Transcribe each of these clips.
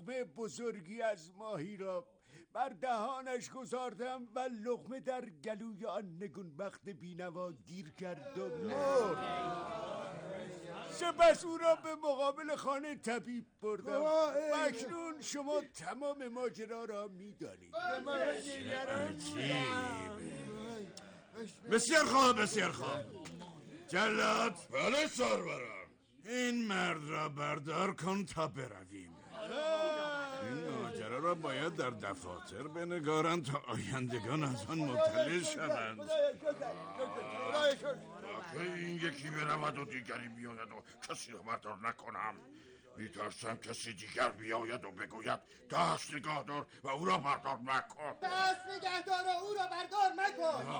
لقمه بزرگی از ماهی را بر دهانش گذاردم و لقمه در گلوی آن نگونبخت بینوا گیر کرد و مرد. سپس او را به مقابل خانه طبیب بردم و اکنون شما تمام ماجرا را می‌دانید. بسیار خوب، بسیار خوب. جلاد. بله سرورم. این مرد را بردار کن تا برویم. این ماجرا را باید در دفاتر بنگارند تا آیندگان از آن مطلع شوند. که این یکی برود و دیگری بیاید و کسی را بردار نکنم. میترسم کسی دیگر بیاید و بگوید دست نگاه دار و او را بردار مکن. دست نگاه دار و او را بردار مکن.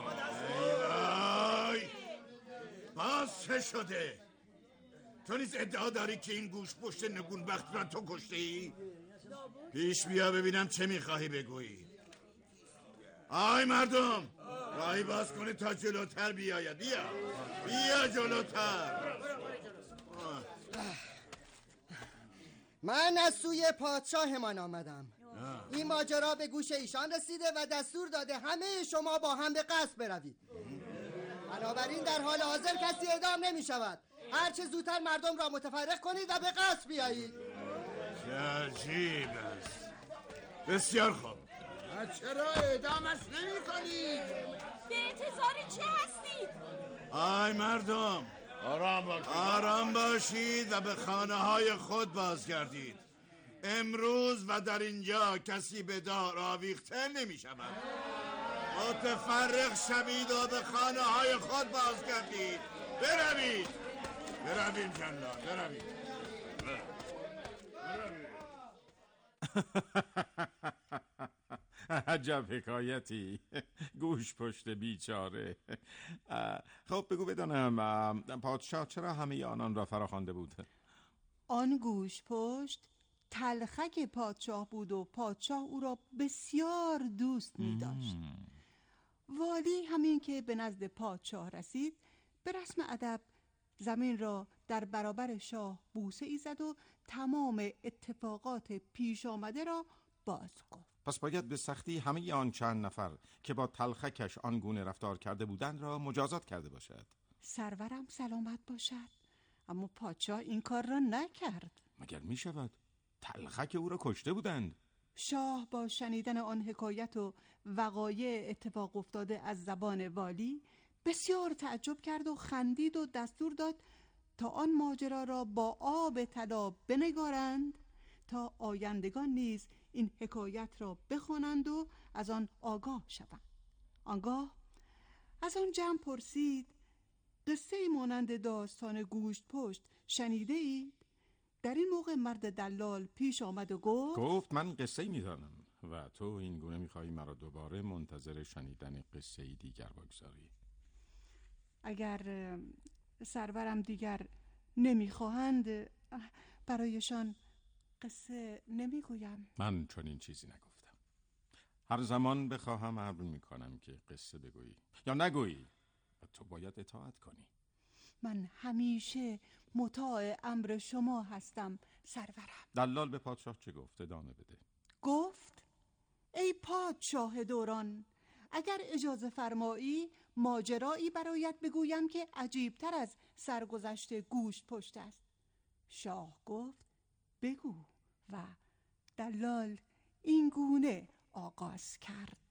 ای باز چه شده؟ تو نیز ادعا داری که این گوش پشت نگونبخت را تو کشته ای؟ پیش بیا ببینم چه میخواهی بگویی. آی مردم، راهی باز کنید تا جلوتر بیاید. بیا جلوتر. من از سوی پادشاهمان آمدم. این ماجرا به گوش ایشان رسیده و دستور داده همه شما با هم به قصد بروید. بنابراین در حال حاضر کسی اعدام نمی شود. هر چه زودتر مردم را متفرق کنید و به قصد بیایید. عجیب است. بسیار خوب. چرا اعدامش نمی کنید؟ به انتظار چه هستید؟ آی مردم، آرام باشید و به خانه های خود بازگردید. امروز و در اینجا کسی به دار آویخته نمی شود. متفرق شوید و به خانه های خود بازگردید. برویم جلاد، برویم. عجب حکایتی. گوش پشت بیچاره. خب بگو بدانم پادشاه چرا همه آنان را فراخوانده بود؟ آن گوش پشت تلخک پادشاه بود و پادشاه او را بسیار دوست می داشت. والی همین که به نزد پادشاه رسید به رسم ادب زمین را در برابر شاه بوسه ای زد و تمام اتفاقات پیش آمده را باز گفت. پس باید به سختی همه آن چند نفر که با تلخکش آن گونه رفتار کرده بودند را مجازات کرده باشد. سرورم سلامت باشد، اما پادشاه این کار را نکرد. مگر می شود؟ تلخک او را کشته بودند. شاه با شنیدن آن حکایت و وقایع اتفاق افتاده از زبان والی بسیار تعجب کرد و خندید و دستور داد تا آن ماجرا را با آب طلا بنگارند تا آیندگان نیز این حکایت را بخوانند و از آن آگاه شوند. آنگاه از آن جمع پرسید قصه مانند داستان گوشت پشت شنیده اید؟ در این موقع مرد دلال پیش آمد و گفت من قصه میدانم و تو این گونه میخواهی مرا دوباره منتظر شنیدن قصه دیگر بگذاری. اگر سرورم دیگر نمیخواهند برایشان قصه نمیگویم. من چون این چیزی نگفتم. هر زمان بخواهم امر میکنم که قصه بگویی یا نگویی و تو باید اطاعت کنی. من همیشه مطاع امر شما هستم سرورم. دلال به پادشاه چه گفت؟ ادامه بده. گفت ای پادشاه دوران، اگر اجازه فرمایی ماجرایی برایت بگویم که عجیبتر از سرگذشت گوشت پشت است. شاه گفت بگو و دلال این گونه آغاز کرد.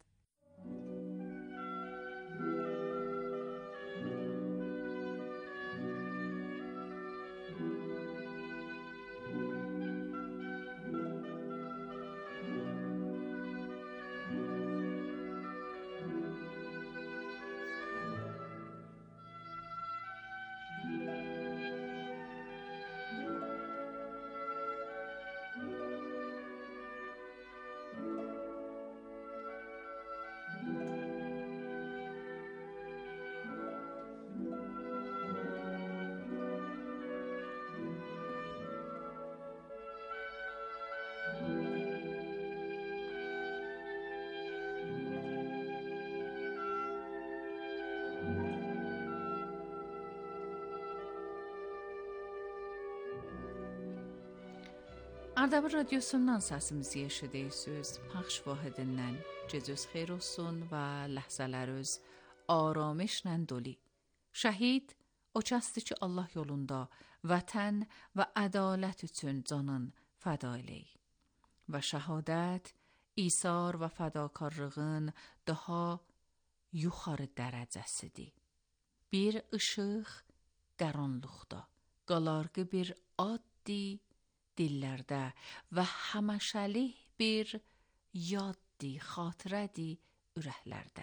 Ardabil Radyosu'ndan səsimizi eşidirsiniz. Pəxş vahidindən cəzöz xeyr olsun və ləhzələr öz aramışla doli. Şəhid o kəsdir ki, Allah yolunda vətən və ədalət üçün canın fəda eləyir. Və şəhadət, İsar və fədakarlığın daha yuxarı dərəcəsidir. Bir ışıq qaranlıqda, qalarğı bir addi dillərdə və həməşəlik bir yaddi, xatirədi ürəklərdə.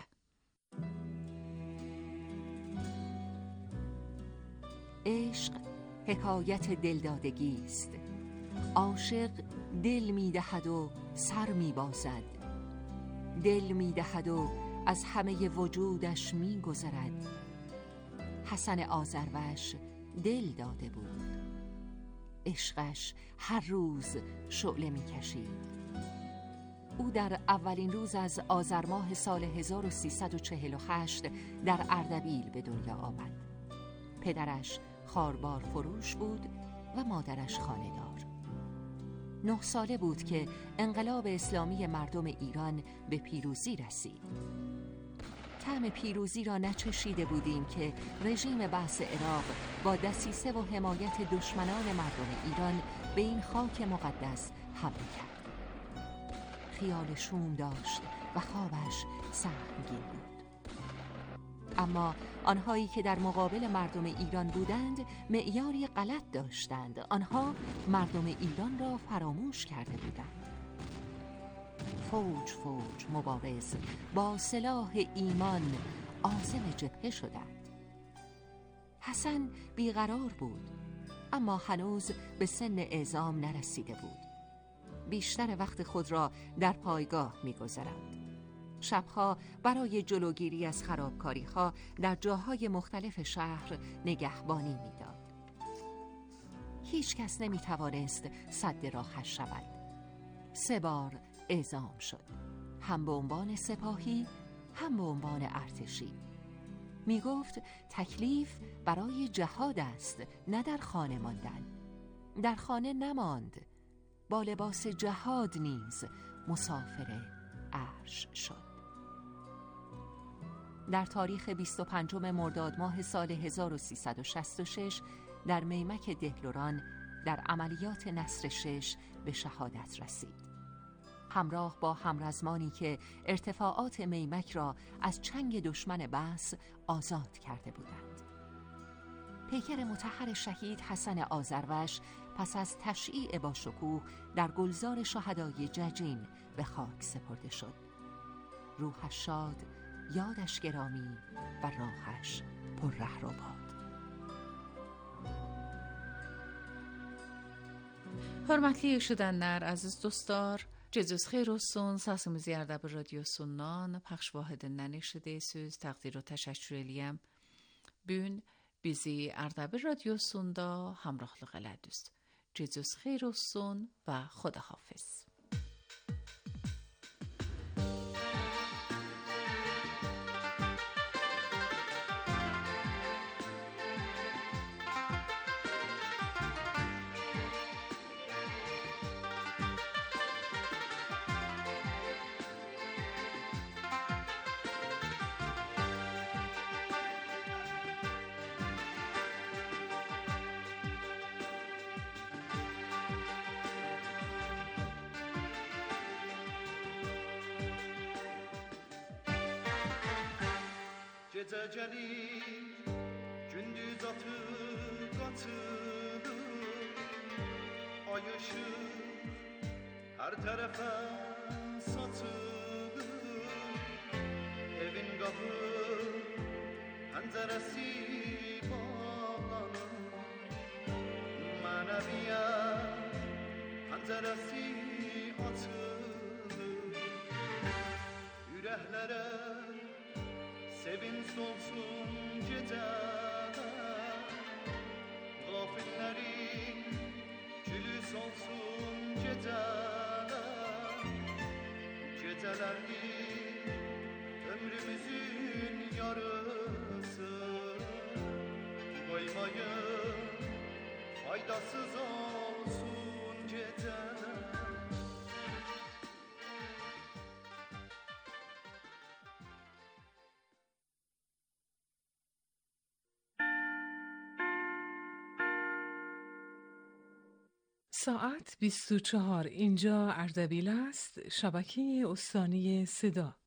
عشق حکایت دلدادگی است. عاشق دل می‌دهد و سر می‌بازد، دل می‌دهد و از همه وجودش می‌گذرد. حسن آذروش دل داده بود، عشقش هر روز شعله می‌کشید. او در اولین روز از آذر ماه سال 1348 در اردبیل به دنیا آمد. پدرش خاربار فروش بود و مادرش خانه‌دار. 9 ساله بود که انقلاب اسلامی مردم ایران به پیروزی رسید. طعم پیروزی را نچشیده بودیم که رژیم بعث عراق با دسیسه و حمایت دشمنان مردم ایران به این خاک مقدس حمله کرد. خیال شوم داشت و خوابش سهمگین بود. اما آنهایی که در مقابل مردم ایران بودند معیاری غلط داشتند. آنها مردم ایران را فراموش کرده بودند. فوج فوج مبارز با سلاح ایمان عازم جبهه شدند. حسن بیقرار بود، اما هنوز به سن اعزام نرسیده بود. بیشتر وقت خود را در پایگاه می‌گذراند. شبها برای جلوگیری از خرابکاری‌ها در جاهای مختلف شهر نگهبانی می‌داد. هیچ کس نمی‌توانست سد راهش شود. 3 بار اعزام شد، هم به عنوان سپاهی هم به عنوان ارتشی. می‌گفت تکلیف برای جهاد است، نه در خانه ماندن. در خانه نماند، با لباس جهاد نیز مسافر عرش شد. در تاریخ 25 مرداد ماه سال 1366 در میمک دهلوران در عملیات نصر 6 به شهادت رسید. همراه با همرزمانی که ارتفاعات میمک را از چنگ دشمن بعث آزاد کرده بودند. پیکر مطهر شهید حسن آذروش پس از تشییع با شکوه در گلزار شهدای ججین به خاک سپرده شد. روحش شاد، یادش گرامی و راهش پر ره و باد. Hörmətli eşidənlər, əziz dostlar, gecəz xeyir olsun. Səsimizi Ardabil Radyosu'ndan pəxş vahidindən eşidirsiniz. Təqdir və təşəkkür eləyəm. Bugün bizi Ardabil Radyosu'nda hamrahlıq elədiniz. Gecəz xeyir olsun və xudahafiz. Gecə gəlir, gündüz atır, qaçır, ay ışıq hər tərəfə saçır. Evin qapı, pəncərəsi bağlanır, mənəviyyət pəncərəsi açılır. Ürəklərə sevinç dolsun gecədə, qafillərin gülü solsun gecədə. Gecələrdir ömrümüzün yarısı, qoymayın faydasız olsun ساعت 24. اینجا اردبیل است، شبکه استانی صدا.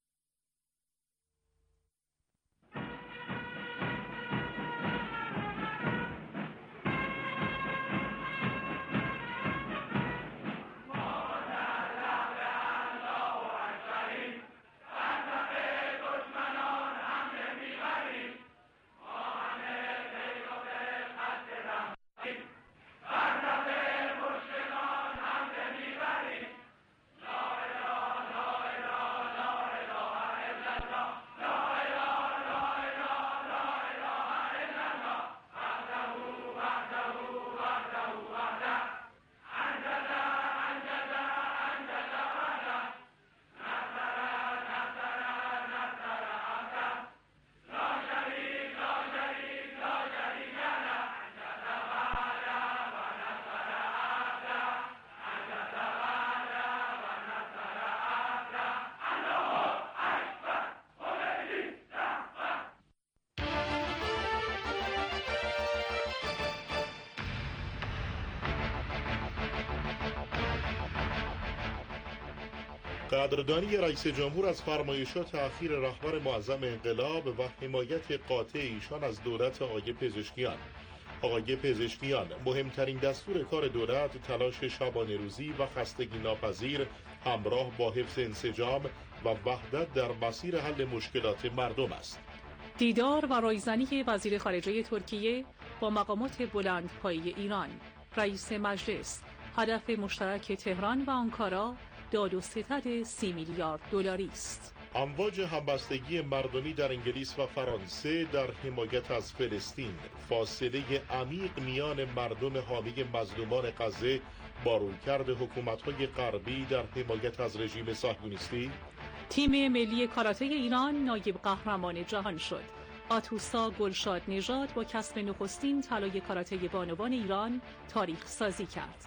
قدردانی رئیس جمهور از فرمایشات اخیر رهبر معظم انقلاب و حمایت قاطع ایشان از دولت آقای پزشکیان. آقای پزشکیان: مهمترین دستور کار دولت تلاش شبانه روزی و خستگی ناپذیر همراه با حفظ انسجام و وحدت در مسیر حل مشکلات مردم است. دیدار و رایزنی وزیر خارجه ترکیه با مقامات بلندپایه ایران. رئیس مجلس: هدف مشترک تهران و آنکارا داد و ستد 30 میلیارد دلاری است. امواج همبستگی مردمی در انگلیس و فرانسه در حمایت از فلسطین. فاصله عمیق میان مردم حامی مظلومان غزه با رویکرد حکومت‌های غربی در حمایت از رژیم صهیونیستی. تیم ملی کاراته ایران نایب قهرمان جهان شد. آتوسا گلشاد نژاد با کسب نخستین طلای کاراته بانوان ایران تاریخ سازی کرد.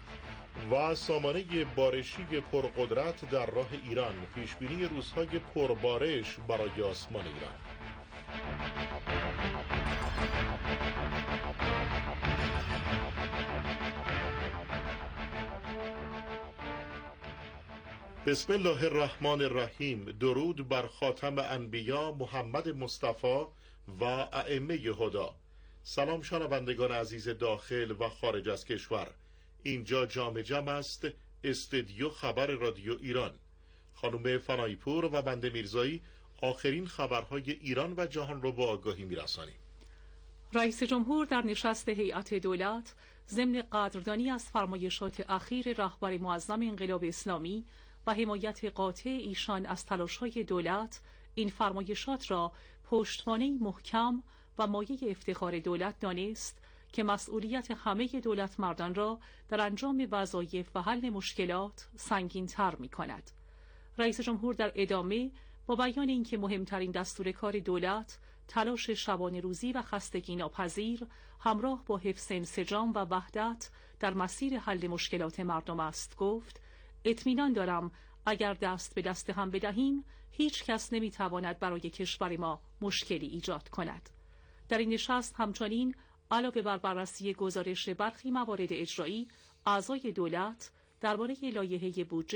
و سامانه بارشی پرقدرت در راه ایران. پیشبینی روزهای پربارش برای آسمان ایران. بسم الله الرحمن الرحیم. درود بر خاتم انبیا محمد مصطفی و ائمه هدا. سلام شنوندگان عزیز داخل و خارج از کشور. اینجا جام جم است، استدیو خبر رادیو ایران. خانم فنایپور و بنده میرزایی آخرین خبرهای ایران و جهان رو با آگاهی میرسانیم. رئیس جمهور در نشست هیئت دولت ضمن قدردانی از فرمایشات اخیر رهبر معظم انقلاب اسلامی و حمایت قاطع ایشان از تلاش‌های دولت، این فرمایشات را پشتوانه‌ای محکم و مایه افتخار دولت دانست که مسئولیت همه دولت مردان را در انجام وظایف و حل مشکلات سنگین تر می کند. رئیس جمهور در ادامه با بیان اینکه مهمترین دستور کار دولت تلاش شبانه روزی و خستگی ناپذیر همراه با حفظ انسجام و وحدت در مسیر حل مشکلات مردم است گفت: اطمینان دارم اگر دست به دست هم بدهیم هیچ کس نمی تواند برای کشور ما مشکلی ایجاد کند. در این نشست همچنین علاوه بر بررسی گزارش برخی موارد اجرایی، اعضای دولت درباره لایحه بودجه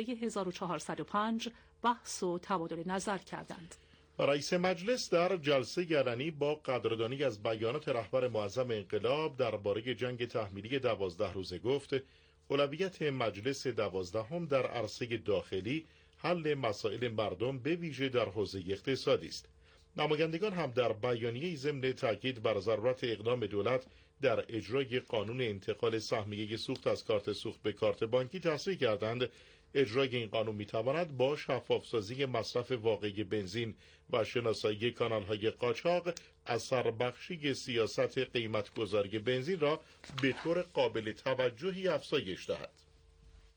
1405 بحث و تبادل نظر کردند. رئیس مجلس در جلسه علنی با قدردانی از بیانات رهبر معظم انقلاب درباره جنگ تحمیلی 12 روزه گفت: اولویت مجلس 12 در عرصه داخلی حل مسائل مردم به ویژه در حوزه اقتصادی است. نمایندگان هم در بیانیه ضمن تاکید بر ضرورت اقدام دولت در اجرای قانون انتقال سهمیه سوخت از کارت سوخت به کارت بانکی تصریح کردند. اجرای این قانون میتواند با شفافسازی مصرف واقعی بنزین و شناسایی کانال‌های قاچاق اثر بخشی سیاست قیمت‌گذاری بنزین را به طور قابل توجهی افزایش دهد.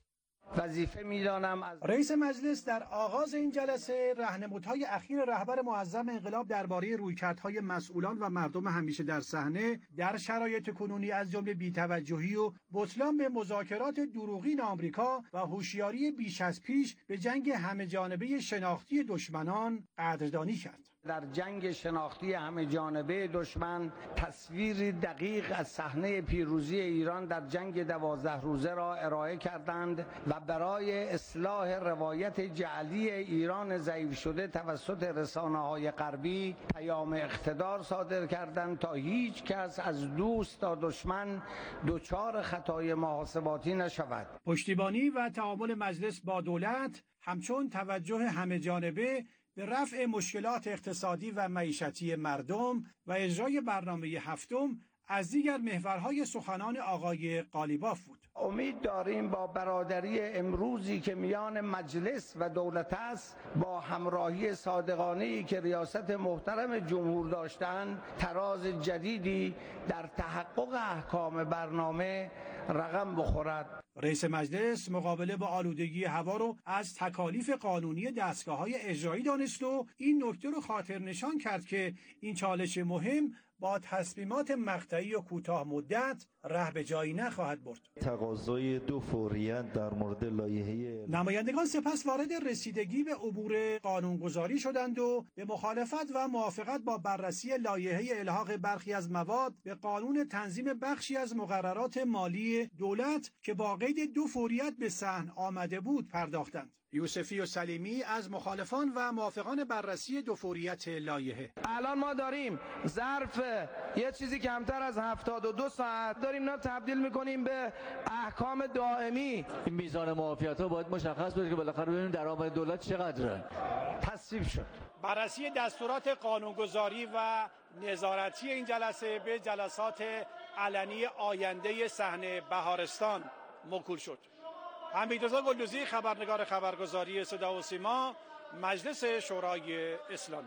وظیفه می‌دانم از رئیس مجلس در آغاز این جلسه راهنمودهای اخیر رهبر معظم انقلاب درباره رویکردهای مسئولان و مردم همیشه در صحنه در شرایط کنونی از جمله بی‌توجهی و بطلان به مذاکرات دروغین آمریکا و هوشیاری بیش از پیش به جنگ همه‌جانبه شناختی دشمنان قدردانی کرد. در جنگ شناختی همه جانبه دشمن تصویری دقیق از صحنه پیروزی ایران در جنگ 12 روزه را ارائه کردند و برای اصلاح روایت جعلی ایران ضعیف شده توسط رسانه‌های غربی پیام اقتدار صادر کردند تا هیچ کس از دوست تا دشمن دچار خطای محاسباتی نشود. پشتیبانی و تعامل مجلس با دولت همچون توجه همه جانبه به رفع مشکلات اقتصادی و معیشتی مردم و اجرای برنامه هفتم از دیگر محورهای سخنان آقای قالیباف بود. امید داریم با برادری امروزی که میان مجلس و دولت است، با همراهی صادقانه‌ای که ریاست محترم جمهور داشتند، تراز جدیدی در تحقق احکام برنامه رقم بخورد. رئیس مجلس مقابله با آلودگی هوا رو از تکالیف قانونی دستگاه‌های اجرایی دانست و این نکته رو خاطر نشان کرد که این چالش مهم با تصمیمات مقطعی و کوتاه مدت ره به جایی نخواهد برد. تقاضای 2 فوریت در مورد لایحه نمایندگان سپس وارد رسیدگی به عبور قانونگذاری شدند و به مخالفت و موافقت با بررسی لایحه الحاق برخی از مواد به قانون تنظیم بخشی از مقررات مالی دولت که با قید 2 فوریت به صحن آمده بود پرداختند. یوسفی و سلیمی از مخالفان و موافقان بررسی 2 فوریت لایحه: الان ما داریم ظرف یه چیزی کمتر از 72 ساعت داریم اینا تبدیل میکنیم به احکام دائمی. این میزان معافیت‌ها باید مشخص بشه که بالاخره ببینیم درآمد دولت چقدره. تصویب شد. بررسی دستورات قانونگذاری و نظارتی این جلسه به جلسات علنی آینده صحنه بهارستان موکول شد. حمیدرضا گلدوزی، خبرنگار خبرگزاری صدا و سیما، مجلس شورای اسلامی.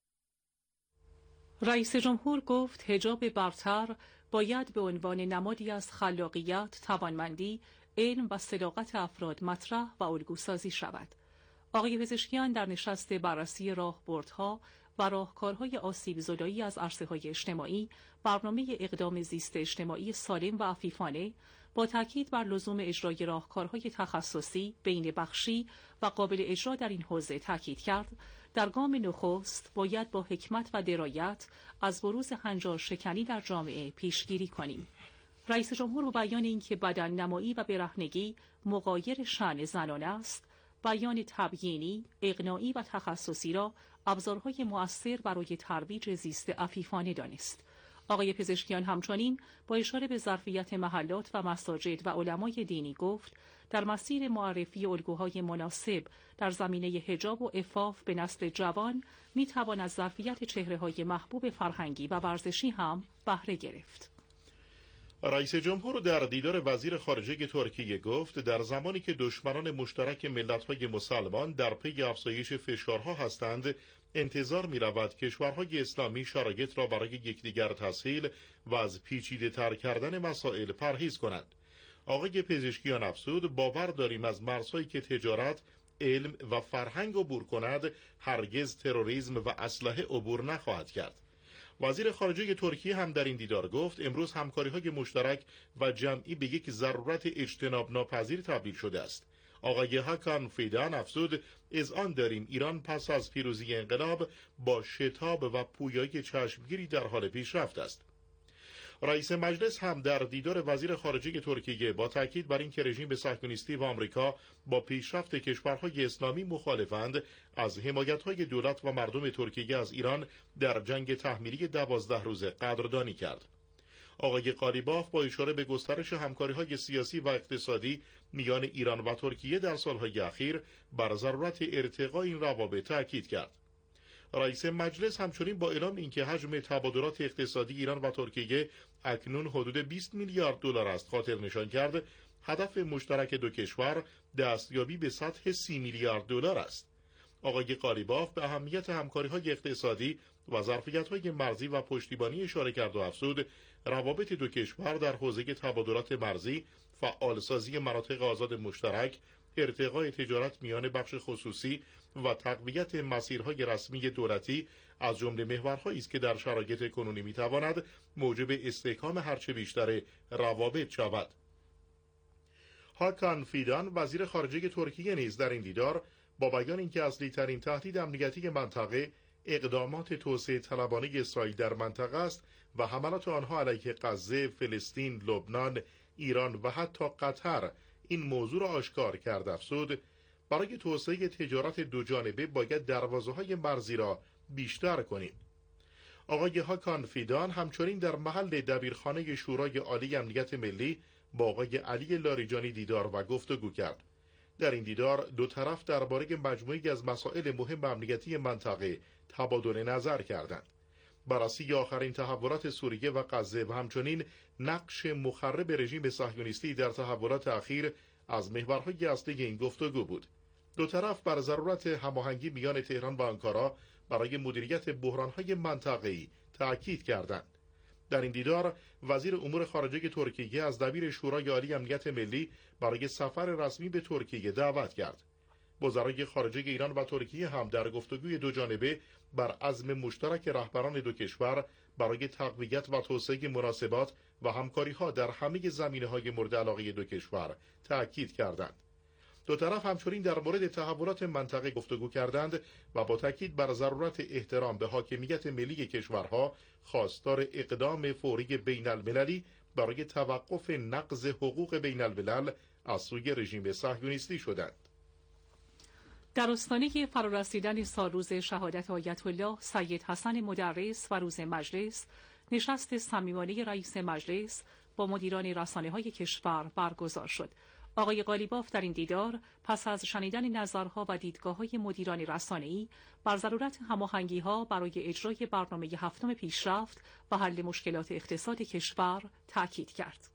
رئیس جمهور گفت حجاب برتر باید به عنوان نمادی از خلاقیت، توانمندی، علم و صداقت افراد مطرح و الگوسازی شود. آقای پزشکیان در نشست بررسی راهبردها و راهکارهای آسیب زدایی از عرصه‌های اجتماعی، برنامه اقدام زیست اجتماعی سالم و عفیفانه، با تاکید بر لزوم اجرای راهکارهای تخصصی، بین بخشی و قابل اجرا در این حوزه تاکید کرد، در گام نخست باید با حکمت و درایت از بروز هنجار شکنی در جامعه پیشگیری کنیم. رئیس جمهور با بیان اینکه بدن نمایی و برهنگی مغایر شأن زنان است، بیان تبیینی، اقناعی و تخصصی را ابزارهای مؤثر برای ترویج زیست عفیفانه دانست. آقای پزشکیان همچنین با اشاره به ظرفیت محلات و مساجد و علمای دینی گفت در مسیر معرفی الگوهای مناسب در زمینه حجاب و عفاف به نسل جوان میتوان از ظرفیت چهره‌های محبوب فرهنگی و ورزشی هم بهره گرفت. رئیس جمهور در دیدار وزیر خارجه ترکیه گفت در زمانی که دشمنان مشترک ملت‌های مسلمان در پی افزایش فشارها هستند، انتظار می‌رود کشورهای اسلامی شرایط را برای یکدیگر تسهیل و از پیچیده‌تر کردن مسائل پرهیز کنند. آقای پزشکیان افزود باور داریم از مرزهایی که تجارت، علم و فرهنگ عبور کند، هرگز تروریسم و اسلحه عبور نخواهد کرد. وزیر خارجه ترکیه هم در این دیدار گفت امروز همکاری‌های مشترک و جمعی به یک ضرورت اجتناب ناپذیر تبدیل شده است. آقای هاکان فیدان افزود اذعان داریم ایران پس از پیروزی انقلاب با شتاب و پویایی چشمگیری در حال پیشرفت است. رئیس مجلس هم در دیدار وزیر خارجه ترکیه با تاکید بر اینکه رژیم صهیونیستی و آمریکا با پیشرفت کشورهای اسلامی مخالفند، از حمایت‌های دولت و مردم ترکیه از ایران در جنگ تحمیلی 12 روزه قدردانی کرد. آقای قالیباف با اشاره به گسترش همکاری‌های سیاسی و اقتصادی میان ایران و ترکیه در سالهای اخیر بر ضرورت ارتقاء این روابط تاکید کرد. رئیس مجلس همچنین با اعلام اینکه حجم تبادلات اقتصادی ایران و ترکیه اکنون حدود 20 میلیارد دلار است خاطر نشان کرد هدف مشترک دو کشور دستیابی به سطح 30 میلیارد دلار است. آقای قالیباف به اهمیت همکاری‌های اقتصادی و ظرفیت‌های مرزی و پشتیبانی اشاره کرد و افزود روابط دو کشور در حوزه تبادلات مرزی، فعالسازی مناطق آزاد مشترک، ارتقای تجارت میان بخش خصوصی و تقویت مسیرهای رسمی دولتی از جمله محورهایی است که در شرایط کنونی میتواند موجب استحکام هرچه بیشتر روابط شود. هاکان فیدان وزیر خارجه ترکیه نیز در این دیدار با بیان اینکه اصلی ترین تهدید امنیتی منطقه اقدامات توسعه طلبانه اسرائیل در منطقه است و حملات آنها علیه غزه، فلسطین، لبنان، ایران و حتی قطر این موضوع را آشکار کرد، افزود برای توسعه تجارت دو جانبه باید دروازه‌های مرزی را بیشتر کنیم. آقای هاکان فیدان همچنین در محل دبیرخانه شورای عالی امنیت ملی با آقای علی لاریجانی دیدار و گفتگو کرد. در این دیدار دو طرف درباره مجموعه‌ای از مسائل مهم امنیتی منطقه تبادل نظر کردند. بررسی آخرین تحولات سوریه و غزه و همچنین نقش مخرب رژیم صهیونیستی در تحولات اخیر از محورهای اصلی این گفتگو بود. دو طرف بر ضرورت هماهنگی میان تهران و آنکارا برای مدیریت بحران‌های منطقه‌ای تأکید کردند. در این دیدار وزیر امور خارجه ترکیه از دبیر شورای عالی امنیت ملی برای سفر رسمی به ترکیه دعوت کرد. وزرای خارجه ایران و ترکیه هم در گفتگوی دو جانبه بر عزم مشترک رهبران دو کشور برای تقویت و توسعه مناسبات و همکاری‌ها در همه زمینه‌های مورد علاقه دو کشور تأکید کردند. دو طرف همچنین در مورد تحولات منطقه گفتگو کردند و با تاکید بر ضرورت احترام به حاکمیت ملی کشورها خواستار اقدام فوری بین المللی برای توقف نقض حقوق بین الملل از سوی رژیم صهیونیستی شدند. در آستانه فرارسیدن سالروز شهادت آیت الله سید حسن مدرس و روز مجلس، نشست صمیمانه رئیس مجلس با مدیران رسانه‌های کشور برگزار شد. آقای قالیباف در این دیدار پس از شنیدن نظرها و دیدگاه‌های مدیران رسانه‌ای بر ضرورت هماهنگی‌ها برای اجرای برنامه هفتم پیشرفت و حل مشکلات اقتصاد کشور تاکید کرد.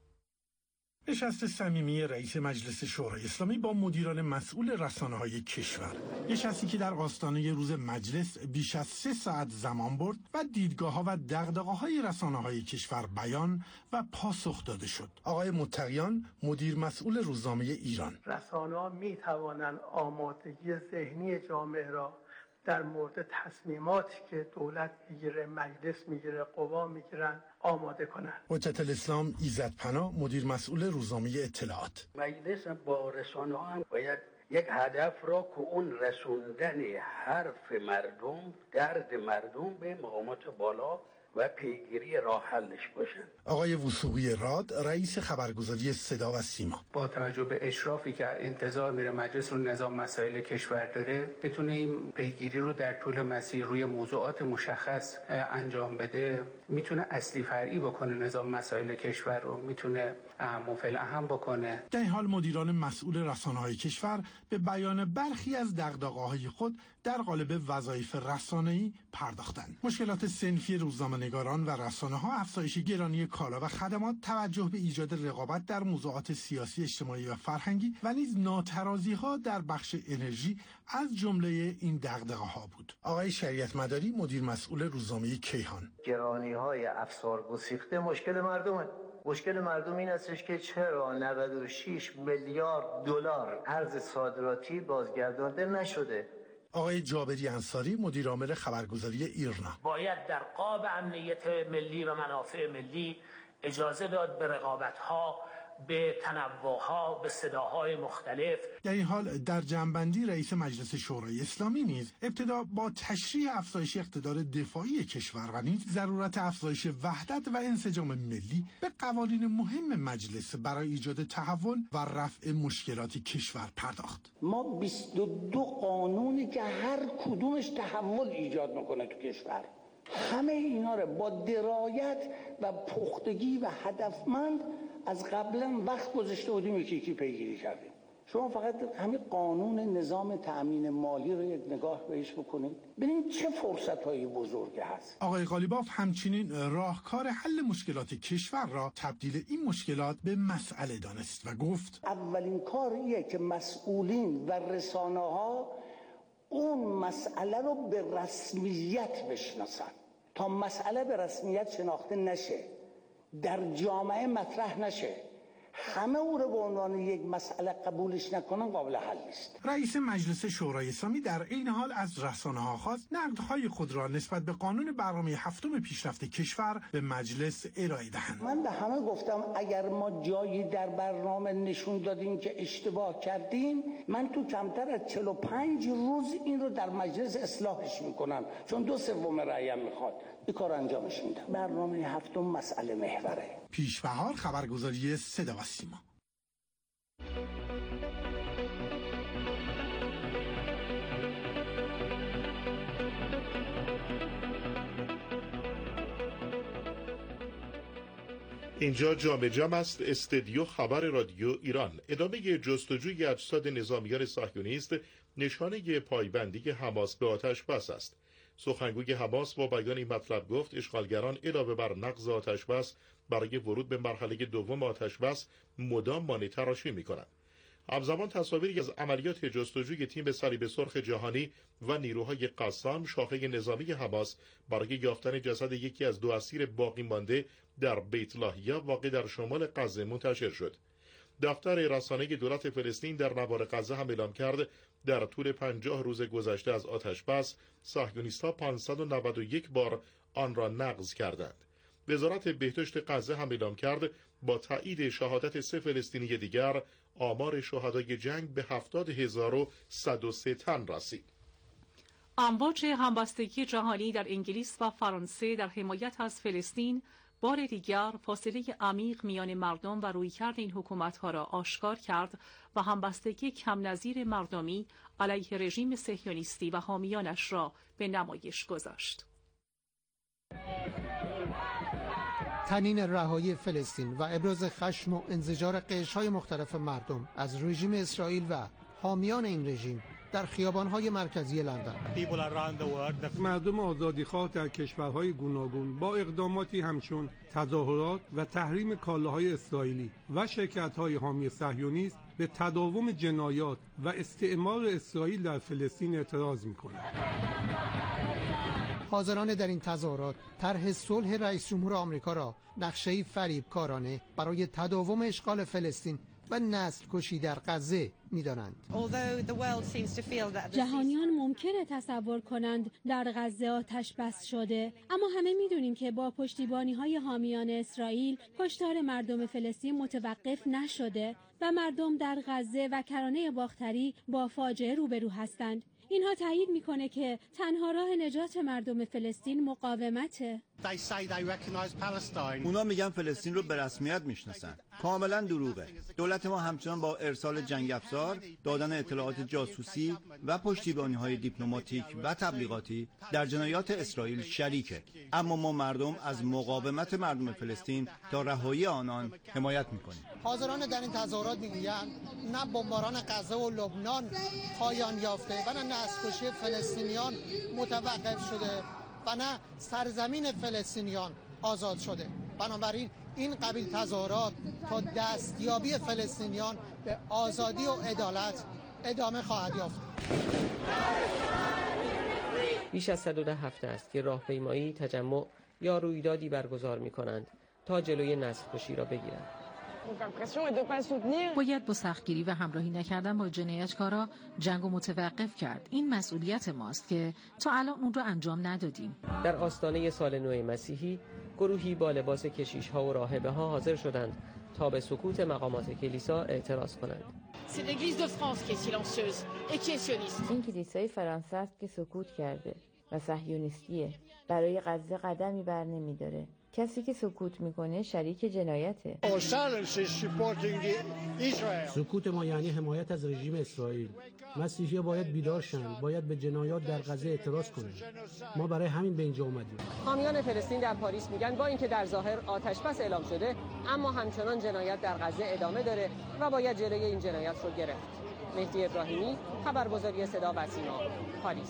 نشست صمیمی رئیس مجلس شورای اسلامی با مدیران مسئول رسانه‌های کشور، نشستی که در آستانه روز مجلس بیش از 3 ساعت زمان برد و دیدگاه‌ها و دغدغه‌های رسانه‌های کشور بیان و پاسخ داده شد. آقای متقیان مدیر مسئول روزنامه ایران: رسانه‌ها می‌توانند آمادگی ذهنی جامعه را در مورد تصمیماتی که دولت میگیره، مجلس میگیره، قوا میگیرن آماده کنند. حجت الاسلام ایزدپناه مدیر مسئول روزنامه اطلاعات: مجلس با رسانه‌ها هم باید یک هدف را که اون رسوندن حرف مردم، درد مردم به مقامات بالا و پیگیری راه حلش باشن. آقای وثوقی راد رئیس خبرگزاری صدا و سیما: با توجه به اشرافی که انتظار میره مجلس رو نظام مسائل کشور داره بتونه این پیگیری رو در طول مسیر روی موضوعات مشخص انجام بده، میتونه اصلی فرعی بکنه نظام مسائل کشور رو، میتونه اهم و فالاهم بکنه. در این حال مدیران مسئول رسانه‌های کشور به بیان برخی از دغدغه‌های خود در قالب وظایف رسانه‌ای پرداختند. مشکلات صنفی روزنامه‌نگاران و رسانه‌ها، افزایش گرانی کالا و خدمات، توجه به ایجاد رقابت در موضوعات سیاسی، اجتماعی و فرهنگی و نیز ناترازی‌ها در بخش انرژی از جمله این دغدغه‌ها بود. آقای شریعت مداری مدیر مسئول روزنامه کیهان: گرانی‌های افسار گسیخته مشکل مردمه. مشکل مردم این استش که چرا 96 میلیارد دلار ارز صادراتی بازگردانده نشده. آقای جابری انصاری مدیر عامل خبرگزاری ایرنا: باید در قاب امنیت ملی و منافع ملی اجازه داد به رقابت‌ها، به تنوع‌ها، به صداهای مختلف. در این حال در جنبندی رئیس مجلس شورای اسلامی نیز ابتدا با تشریح افزایش اقتدار دفاعی کشور و نیز ضرورت افزایش وحدت و انسجام ملی به قوانین مهم مجلس برای ایجاد تحول و رفع مشکلات کشور پرداخت. ما 22 قانونی که هر کدومش تحول ایجاد میکنه تو کشور، همه اینا رو با درایت و پختگی و هدفمند از قبلا وقت گذاشته بودیم یکی پیگیری کردیم. شما فقط همین قانون نظام تأمین مالی رو یک نگاه بهش بکنید، ببینید چه فرصت‌های بزرگی هست. آقای قالیباف همچنین راهکار حل مشکلات کشور را تبدیل این مشکلات به مسئله دانست و گفت: اولین کاریه که مسئولین و رسانه‌ها اون مسئله رو به رسمیت بشناسن. تا مسئله به رسمیت شناخته نشه، در جامعه مطرح نشه، همه او رو به عنوان یک مسئله قبولش نکنن قابل حل نیست. رئیس مجلس شورای اسلامی در عین حال از رسانه‌ها خواست نقدهای خود را نسبت به قانون برنامه هفتم پیشرفت کشور به مجلس ارائه دهند. من به همه گفتم اگر ما جایی در برنامه نشون دادیم که اشتباه کردیم، من تو کمتر از 45 روز این رو در مجلس اصلاحش میکنم، چون 2/3 رأیم میخواد. این کار انجامش میدم. برنامه هفتم مسئله محوره. پیش‌بهار، خبرگزاری صدا و سیما. اینجا جام جم است، استدیو خبر رادیو ایران. ادامه جستجوی اجساد نظامیان صهیونیست نشانه پایبندی حماس به آتش بس است. سخنگوی حماس با بیان این مطلب گفت اشغالگران علاوه بر نقض آتش بس برای ورود به مرحله دوم آتش بس مدام مانع تراشی می‌کنند. همزمان تصاویری از عملیات جستجوی تیم صلیب سرخ جهانی و نیروهای قسام شاخه نظامی حماس برای یافتن جسد یکی از 2 اسیر باقی مانده در بیت لاهیا واقع در شمال غزه منتشر شد. دفتر رسانه دولت فلسطین در نوار غزه هم اعلام کرد در طول 50 روز گذشته از آتش بس صهیونیست‌ها 591 بار آن را نقض کردند. وزارت بهداشت غزه هم اعلام کرد با تایید شهادت 3 فلسطینی دیگر آمار شهدای جنگ به 70,103 تن رسید. امواج همبستگی جهانی در انگلیس و فرانسه در حمایت از فلسطین بار دیگر فاصله عمیق میان مردم و رویکرد این حکومت‌ها را آشکار کرد و همبستگی کم نظیر مردمی علیه رژیم صهیونیستی و حامیانش را به نمایش گذاشت. تنین رهایی فلسطین و ابراز خشم و انزجار قشرهای مختلف مردم از رژیم اسرائیل و حامیان این رژیم در خیابان‌های مرکزی لندن. مردم آزادیخواه در کشورهای گوناگون با اقداماتی همچون تظاهرات و تحریم کالاهای اسرائیلی و شرکت‌های حامی صهیونیست به تداوم جنایات و استعمار اسرائیل در فلسطین اعتراض می‌کنند. حاضران در این تظاهرات طرح صلح رئیس جمهور آمریکا را نقشه‌ای فریبکارانه برای تداوم اشغال فلسطین و نسل کشی در غزه می‌دانند. جهانیان ممکنه تصور کنند در غزه آتش بس شده، اما همه می‌دونیم که با پشتیبانی‌های حامیان اسرائیل کشتار مردم فلسطین متوقف نشده و مردم در غزه و کرانه باختری با فاجعه روبرو هستند. اینها تایید میکنه که تنها راه نجات مردم فلسطین مقاومته. اونا میگن فلسطین رو به رسمیت میشناسن. کاملا دروغه. دولت ما همچنان با ارسال جنگ افزار، دادن اطلاعات جاسوسی و پشتیبانی‌های دیپلماتیک و تبلیغاتی در جنایات اسرائیل شریکه. اما ما مردم از مقاومت مردم فلسطین تا رهایی آنان حمایت میکنیم. حاضران در این تظاهرات میگویند نه بمباران غزه و لبنان پایان یافته و نه نسل‌کشی فلسطینیان متوقف شده و نه سرزمین فلسطینیان آزاد شده. بنابراین این قبیل تظاهرات تا دستیابی فلسطینیان به آزادی و عدالت ادامه خواهد یافت. بیش از 110 هفته است که راهپیمایی، تجمع یا رویدادی برگزار می‌کنند تا جلوی نسل‌کشی را بگیرند. باید با سختگیری و همراهی نکردن با جنایتکارا جنگ و متوقف کرد. این مسئولیت ماست که تا الان اون رو انجام ندادیم. در آستانه سال نو مسیحی گروهی با لباس کشیش‌ها و راهبه‌ها حاضر شدند تا به سکوت مقامات کلیسا اعتراض کنند. این کلیسای فرانسه است که سکوت کرده و صهیونیستیه. برای غزه قدمی بر نمی‌داره. کسی که سکوت میکنه شریک جنایته. سکوت ما یعنی حمایت از رژیم اسرائیل. مسیحی‌ها باید بیدار شن، باید به جنایات در غزه اعتراض کنند. ما برای همین به اینجا اومدیم. حامیان فلسطین در پاریس میگن با اینکه در ظاهر آتش بس اعلام شده، اما همچنان جنایت در غزه ادامه داره و باید جلوی این جنایت رو گرفت. مهدی ابراهیمی، خبرگزاری صدا و سیما، پاریس.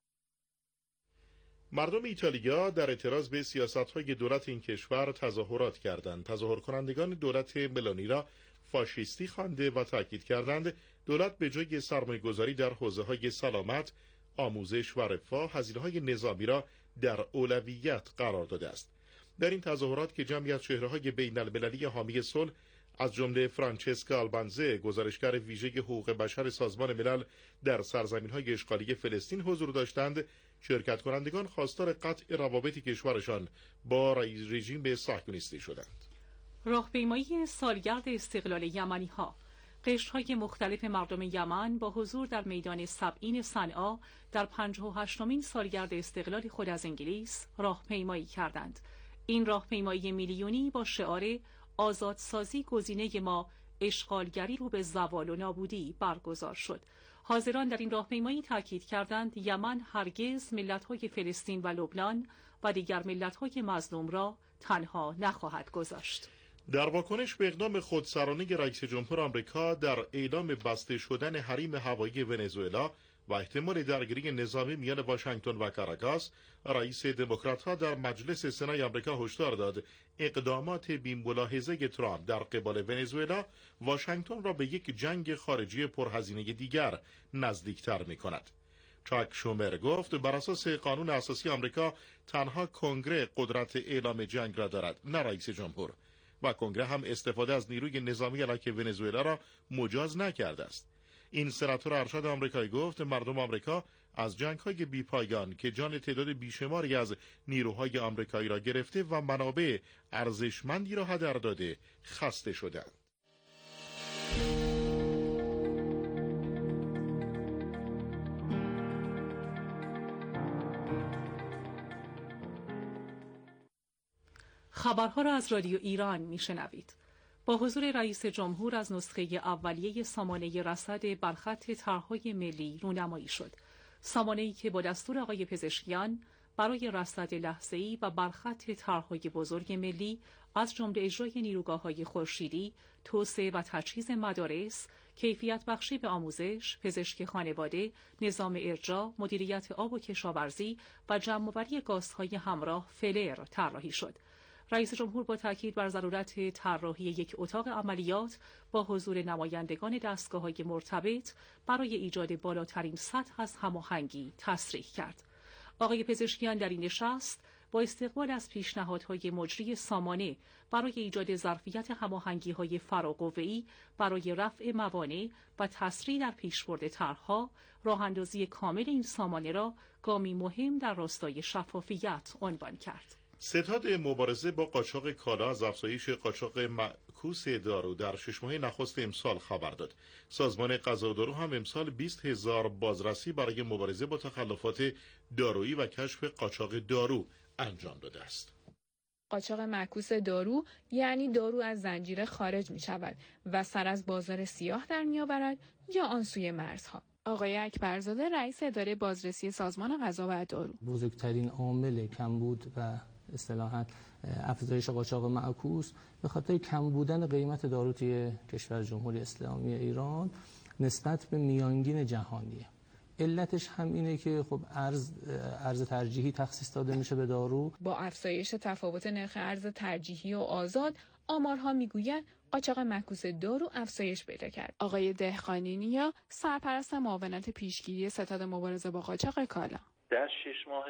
مردم ایتالیا در اعتراض به سیاست‌های دولت این کشور تظاهرات کردند. تظاهر کنندگان دولت ملانی را فاشیستی خوانده و تاکید کردند دولت به جای سرمایه‌گذاری در حوزه‌های سلامت، آموزش و رفاه، هزینه‌های نظامی را در اولویت قرار داده است. در این تظاهرات که جمعی از چهره‌های بین‌المللی حامی صلح از جمله فرانچسکا آلبانزه، گزارشگر ویژه حقوق بشر سازمان ملل در سرزمین‌های اشغالی فلسطین حضور داشتند. شرکت کنندگان خواستار قطع روابط کشورشان با رژیم صهیونیستی شدند. راهپیمایی سالگرد استقلال یمنی‌ها. قشرهای مختلف مردم یمن با حضور در میدان سبعین صنعا در 58مین سالگرد استقلال خود از انگلیس راهپیمایی کردند. این راهپیمایی میلیونی با شعار آزادسازی گزینه ما، اشغالگری رو به زوال و نابودی برگزار شد. حاضران در این راهپیمایی تاکید کردند یمن هرگز ملت‌های فلسطین و لبنان و دیگر ملت‌های مظلوم را تنها نخواهد گذاشت. در واکنش به اقدام خودسرانه رئیس جمهور آمریکا در اعلام بسته شدن حریم هوایی ونزوئلا و احتمال درگیری نظامی میان واشنگتن و کاراکاس، رئیس دموکرات‌ها در مجلس سنای آمریکا هشدار داد اقدامات بی‌ملاحظه ترامپ در قبال ونزوئلا واشنگتن را به یک جنگ خارجی پرهزینه دیگر نزدیکتر می‌کند. چاک شومر گفت بر اساس قانون اساسی آمریکا تنها کنگره قدرت اعلام جنگ را دارد، نه رئیس جمهور، و کنگره هم استفاده از نیروی نظامی علیه ونزوئلا را مجاز نکرده است. این سناتور ارشد آمریکایی گفت مردم آمریکا از جنگ‌های بی‌پایان که جان تعداد بیشماری از نیروهای آمریکایی را گرفته و منابع ارزشمندی را هدر داده خسته شدند. خبرها را از رادیو ایران میشنوید. با حضور رئیس جمهور از نسخه اولیه سامانه رصد بر خط طرح‌های ملی رونمایی شد. سامانه‌ای که با دستور آقای پزشکیان برای رصد لحظه‌ای و بر خط طرح‌های بزرگ ملی از جمله اجرای نیروگاه‌های خورشیدی، توسعه و تجهیز مدارس، کیفیت بخشی به آموزش، پزشک خانواده، نظام ارجاع، مدیریت آب و کشاورزی و جمع‌آوری گازهای همراه فلر طراحی شد. رئیس جمهور با تاکید بر ضرورت طراحی یک اتاق عملیات با حضور نمایندگان دستگاه‌های مرتبط برای ایجاد بالاترین سطح از هماهنگی تصریح کرد. آقای پزشکیان در این نشست با استقبال از پیشنهادهای مجری سامانه برای ایجاد ظرفیت هماهنگی‌های فراقوه‌ای برای رفع موانع و تسریع در پیشبرد طرح‌ها، راه‌اندازی کامل این سامانه را گامی مهم در راستای شفافیت عنوان کرد. ستاد مبارزه با قاچاق کالا از افزایش قاچاق معکوس دارو در 6 ماه نخست امسال خبر داد. سازمان غذا و دارو هم امسال 20,000 بازرسی برای مبارزه با تخلفات دارویی و کشف قاچاق دارو انجام داده است. قاچاق معکوس دارو یعنی دارو از زنجیره خارج می شود و سر از بازار سیاه در می آورد یا آن سوی مرزها. آقای اکبرزاده رئیس اداره بازرسی سازمان غذا و دارو: بزرگترین عامل کمبود و اصطلاحاً افزایش قاچاق معکوس به خاطر کم بودن قیمت دارو توی کشور جمهوری اسلامی ایران نسبت به میانگین جهانیه. علتش هم اینه که خب ارز ترجیحی تخصیص داده میشه به دارو. با افزایش تفاوت نرخ ارز ترجیحی و آزاد، آمارها میگویند قاچاق معکوس دارو افزایش پیدا کرد. آقای دهقانی نیا، سرپرست معاونت پیشگیری ستاد مبارزه با قاچاق کالا: در 6 ماه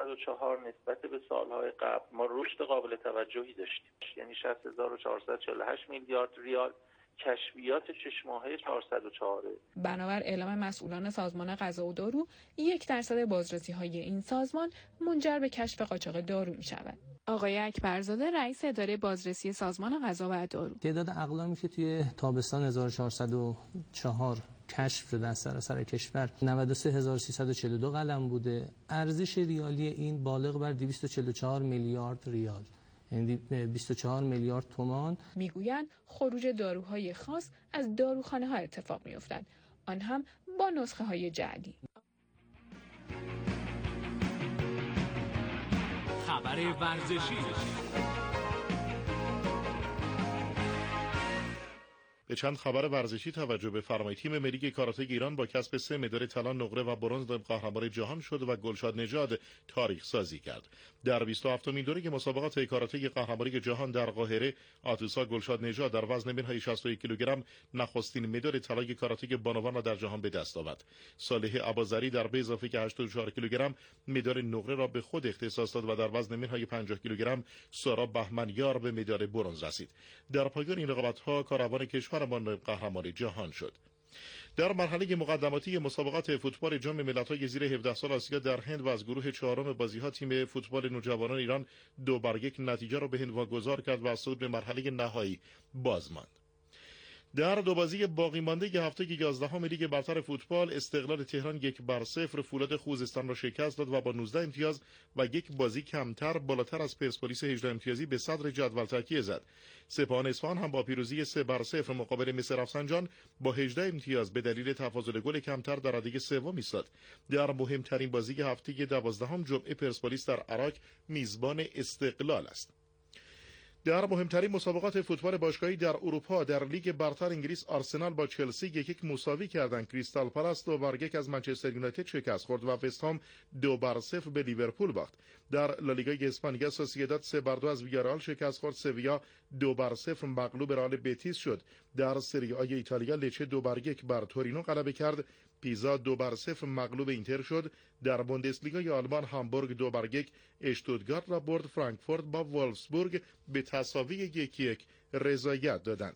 404 نسبت به سالهای قبل ما رشد قابل توجهی داشتیم، یعنی 60,448 میلیارد ریال کشفیات 6 ماهه 404. بنابر اعلام مسئولان سازمان غذا و دارو، 1% بازرسی‌های این سازمان منجر به کشف قاچاق دارو می‌شود. آقای اکبرزاده رئیس اداره بازرسی سازمان غذا و دارو: تعداد اقلامی که توی تابستان 1404 کشف شده از سراسر کشور 93,342 قلم بوده. ارزش ریالی این بالغ بر 244 میلیارد ریال، یعنی 24 میلیارد تومان. میگویند خروج داروهای خاص از داروخانه ها اتفاق میافتد، آن هم با نسخه های جعلی. خبر ورزشی. به چند خبر ورزشی توجه بفرمایید. تیم ملی کاراته ایران با کسب 3 مدال طلا، نقره و برنز قهرمان جهان شد و گلشاد نژاد تاریخ سازی کرد. در 27مین دوره مسابقات کاراته قهرمانی جهان در قاهره، آتوسا گلشاد نژاد در وزن منهای 61 کیلوگرم نخستین مدال طلای کاراته بانوان را در جهان به دست آورد. صالح اباظری در به اضافه 84 کیلوگرم مدال نقره را به خود اختصاص داد و در وزن منهای 50 کیلوگرم سارا بهمنیار به مدال برنز رسید. در پایان این رقابت‌ها کاروان کشورمان قهرمان جهان شد. در مرحله مقدماتی مسابقات فوتبال جام ملت‌های زیر 17 سال آسیا در هند و از گروه چهارم بازی‌ها تیم فوتبال نوجوانان ایران 2-1 نتیجه را به هند واگذار کرد و صعود به مرحله نهایی باز ماند. در دو بازی باقی مانده هفته 11 لیگ برتر فوتبال، استقلال تهران 1-0 فولاد خوزستان را شکست داد و با 19 امتیاز و یک بازی کمتر بالاتر از پرسپولیس 18 امتیازی به صدر جدول تکیه زد. سپاهان اصفهان هم با پیروزی 3-0 مقابل مس رفسنجان با 18 امتیاز به دلیل تفاضل گل کمتر در رده سوم ایستاد. در مهمترین بازی هفته 12 جمعه پرسپولیس در عراق میزبان استقلال است. در مهمترین مسابقات فوتبال باشگاهی در اروپا، در لیگ برتر انگلیس آرسنال با چلسی 1-1 مساوی کردند. کریستال پالاس 2-1 از منچستر یونایتد شکست خورد و وستهام 2-0 به لیورپول باخت. در لالیگای اسپانیا سوسییداد 3-2 از ویارال شکست خورد. سویا 2-0 مغلوب رئال بتیس شد. در سری آ ایتالیا لچه 2-1 بر تورینو غلبه کرد. پیزا 2-0 مغلوب اینتر شد. در بوندسلیگای آلمان هامبورگ 2-1 اشتوتگارت را برد. فرانکفورت با وولفسبورگ به تساوی 1-1 رضایت دادند.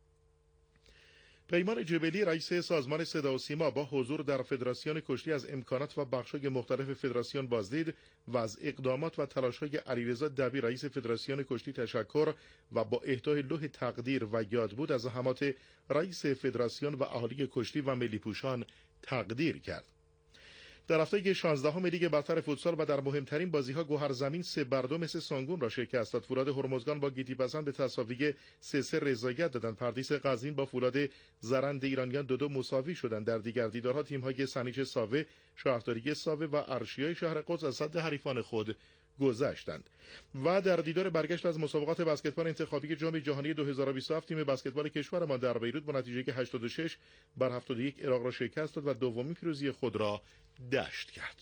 پیمان جبلی رئیس سازمان صدا و سیما با حضور در فدراسیون کشتی از امکانات و بخش‌های مختلف فدراسیون بازدید و از اقدامات و تلاش‌های علیرضا دبیر رئیس فدراسیون کشتی تشکر و با اهدای لوح تقدیر و یادبود از زحمات رئیس فدراسیون و اهالی کشتی و ملی پوشان تقدیر کرد. در هفته 16 لیگ برتر فوتسال و در مهمترین بازی‌ها گوهرزمین 3-2 مس سانگون را شکست داد. فولاد هرمزگان با گیتیپسند به تساوی 3-3 رضایت دادند. پردیس قزوین با فولاد زرند ایرانیان 2-2 مساوی شدند. در دیگر دیدارها تیم‌های سنیچ ساوه، شهرداری ساوه و ارشیای شهر قدس از صد حریفان خود گذشتند. و در دیدار برگشت از مسابقات بسکتبال انتخابی جام جهانی 2027 تیم بسکتبال کشورمان در بیروت با نتیجه 86-71 عراق را شکست داد و دومین پیروزی خود را دشت کرد.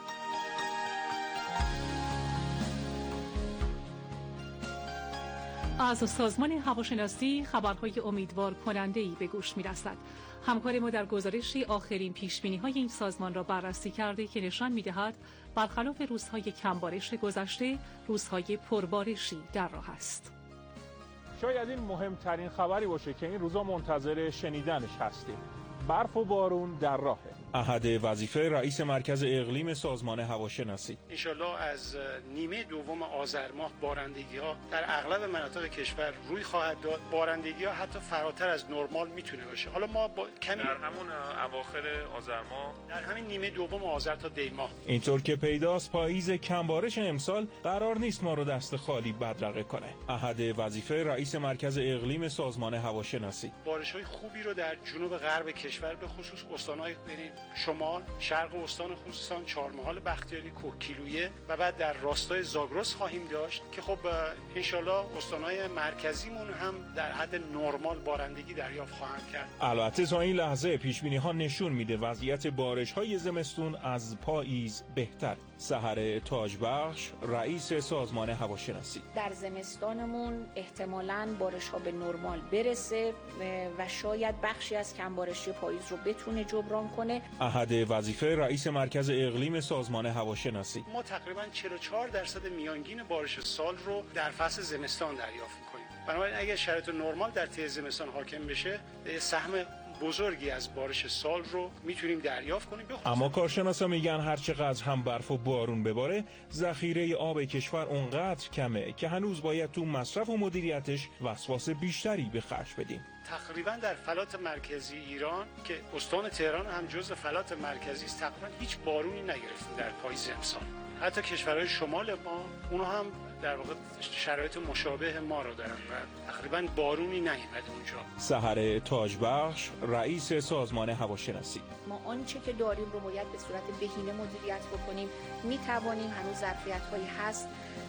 از سازمان هواشناسی خبرهای امیدوار کننده‌ای به گوش می‌رسد. همکار ما در گزارشی آخرین پیشبینی‌های این سازمان را بررسی کرده که نشان می‌دهد برخلاف روزهای کمبارش گذشته، روزهای پربارشی در راه است. شاید این مهمترین خبری باشه که این روزا منتظر شنیدنش هستیم. برف و بارون در راهه. احد وظیفه رئیس مرکز اقلیم سازمان هواشناسی. انشالله از نیمه دوم آذر ماه بارندگی‌ها در اغلب مناطق کشور روی خواهد داد. بارندگی‌ها حتی فراتر از نرمال میتونه باشه. حالا ما با کمی در همون اواخر آذر ماه، در همین نیمه دوم آذر تا دی ماه، اینطور که پیداست پاییز کمبارش امسال قرار نیست ما رو دست خالی بدرقه کنه. احد وظیفه رئیس مرکز اقلیم سازمان هواشناسی. بارش‌های خوبی رو در جنوب غرب کشور به خصوص استان‌های شمال، شرق استان خوزستان، چهارمحال، بختیاری، کوهگیلویه و بعد در راستای زاگرس خواهیم داشت که خب انشالله استان‌های مرکزیمون هم در حد نرمال بارندگی دریافت خواهند کرد. البته تا این لحظه پیشبینی‌ها نشون میده وضعیت بارش‌های زمستون از پاییز بهتر. سحر تاجبخش رئیس سازمان هواشناسی. در زمستانمون احتمالاً بارش‌ها به نرمال برسه و شاید بخشی از کمبارشی پاییز رو بتونه جبران کنه. احد وظیفه رئیس مرکز اقلیم سازمان هواشناسی. ما تقریباً 44% میانگین بارش سال رو در فصل زمستان دریافت می‌کنیم. بنابراین اگر شرایط نرمال در طی زمستان حاکم بشه، سهم بزرگی از بارش سال رو میتونیم دریافت کنیم. اما کارشناسا میگن هر چقدر هم برف و بارون بباره، ذخیره آب کشور اونقدر کمه که هنوز باید تو مصرف و مدیریتش وسواس بیشتری به خرج بدیم. تقریبا در فلات مرکزی ایران که استان تهران هم جزو فلات مرکزی است، تقریبا هیچ بارونی نگرفتیم در پاییز امسال. حتی کشورهای شمال ما اونها هم در واقع شرایط مشابه ما رو دارن و تقریبا بارونی نیامده اونجا. سحر تاجبخش رئیس سازمان هواشناسی. ما آنچه که داریم رو باید به صورت بهینه مدیریت بکنیم. میتوانیم، هنوز ظرفیت‌هایی هست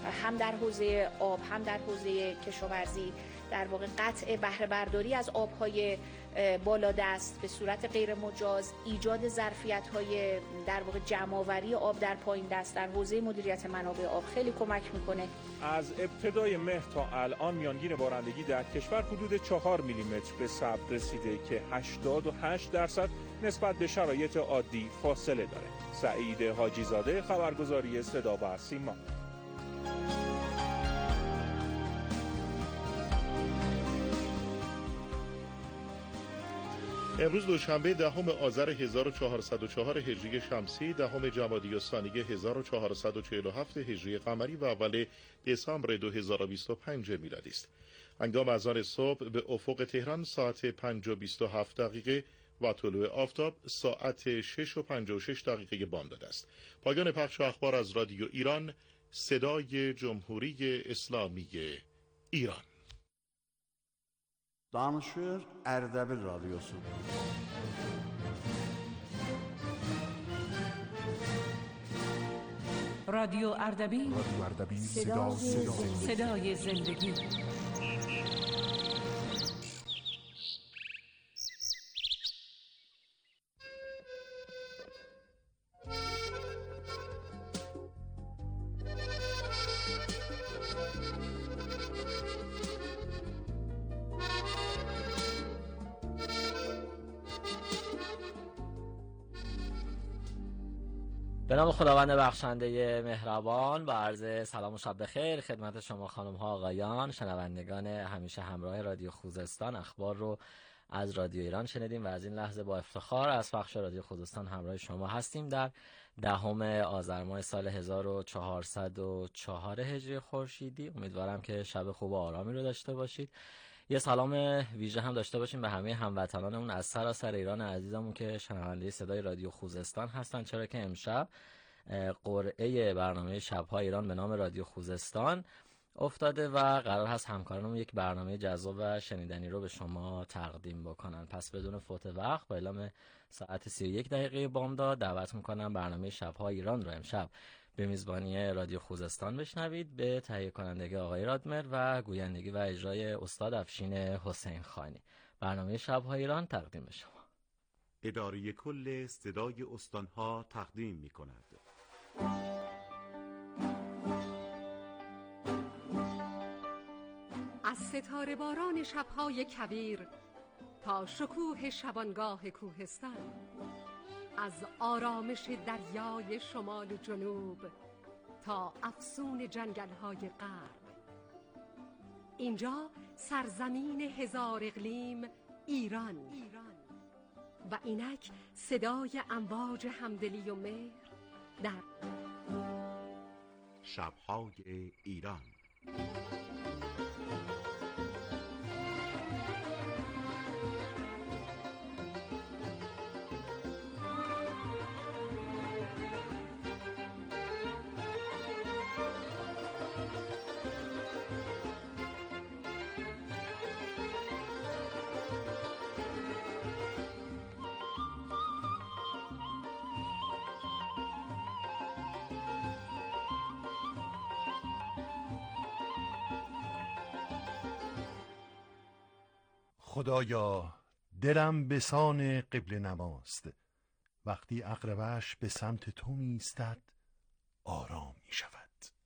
هم در حوزه آب هم در حوزه کشاورزی در واقع قطع بهره برداری از آبهای بالادست به صورت غیر مجاز، ایجاد ظرفیت‌های در واقع جمع‌آوری آب در پایین دست در حوزه مدیریت منابع آب خیلی کمک میکنه. از ابتدای مهر تا الان میانگین بارندگی در کشور حدود 4 میلیمتر به ثبت رسیده که 88% نسبت به شرایط عادی فاصله داره. سعید حاجی زاده، خبرگزاری صدا و سیما. امروز دوشنبه 10 آذر 1404 هجری شمسی، 10 جمادی الثانی 1447 هجری قمری و اول دسامبر 2025 میلادی است. هنگام اذان صبح به افق تهران ساعت 5:27 و طلوع آفتاب ساعت 6:56 بامداد است. پایان پخش اخبار از رادیو ایران، صدای جمهوری اسلامی ایران. Danışır Erdebil Radyosu. رادیو اردبیل، صدای زندگی. به نام خداوند بخشنده مهربان، با عرض سلام و شب بخیر خدمت شما خانم ها آقایان شنوندگان همیشه همراه رادیو خوزستان. اخبار رو از رادیو ایران شنیدیم و از این لحظه با افتخار از پخش رادیو خوزستان همراه شما هستیم در 10 آذر ماه سال 1404 هجری خورشیدی. امیدوارم که شب خوب و آرامی رو داشته باشید. یه سلام ویژه هم داشته باشیم به همه هموطنانمون از سراسر ایران عزیزمون که شنونده صدای رادیو خوزستان هستن، چرا که امشب قرعه برنامه شب‌های ایران به نام رادیو خوزستان افتاده و قرار هست همکارانمون یک برنامه جذاب و شنیدنی رو به شما تقدیم بکنن. پس بدون فوت وقت با اعلام ساعت 31 بامداد دعوت میکنم برنامه شب‌های ایران رو امشب به میزبانی رادیو خوزستان بشنوید، به تهیه کنندگی آقای رادمر و گویندگی و اجرای استاد افشین حسین خانی. برنامه شب‌های ایران تقدیم شما. اداره کل صدای استان‌ها تقدیم می‌کند. از ستاره باران شب‌های کویر تا شکوه شبانگاه کوهستان، از آرامش دریای شمال و جنوب تا افسون جنگل‌های غرب، اینجا سرزمین هزار اقلیم ایران و اینک صدای امواج همدلی و مهر در شب‌های ایران. خدایا دلم به سان قبله نماست، وقتی عقربش به سمت تو میستد آرام می شود.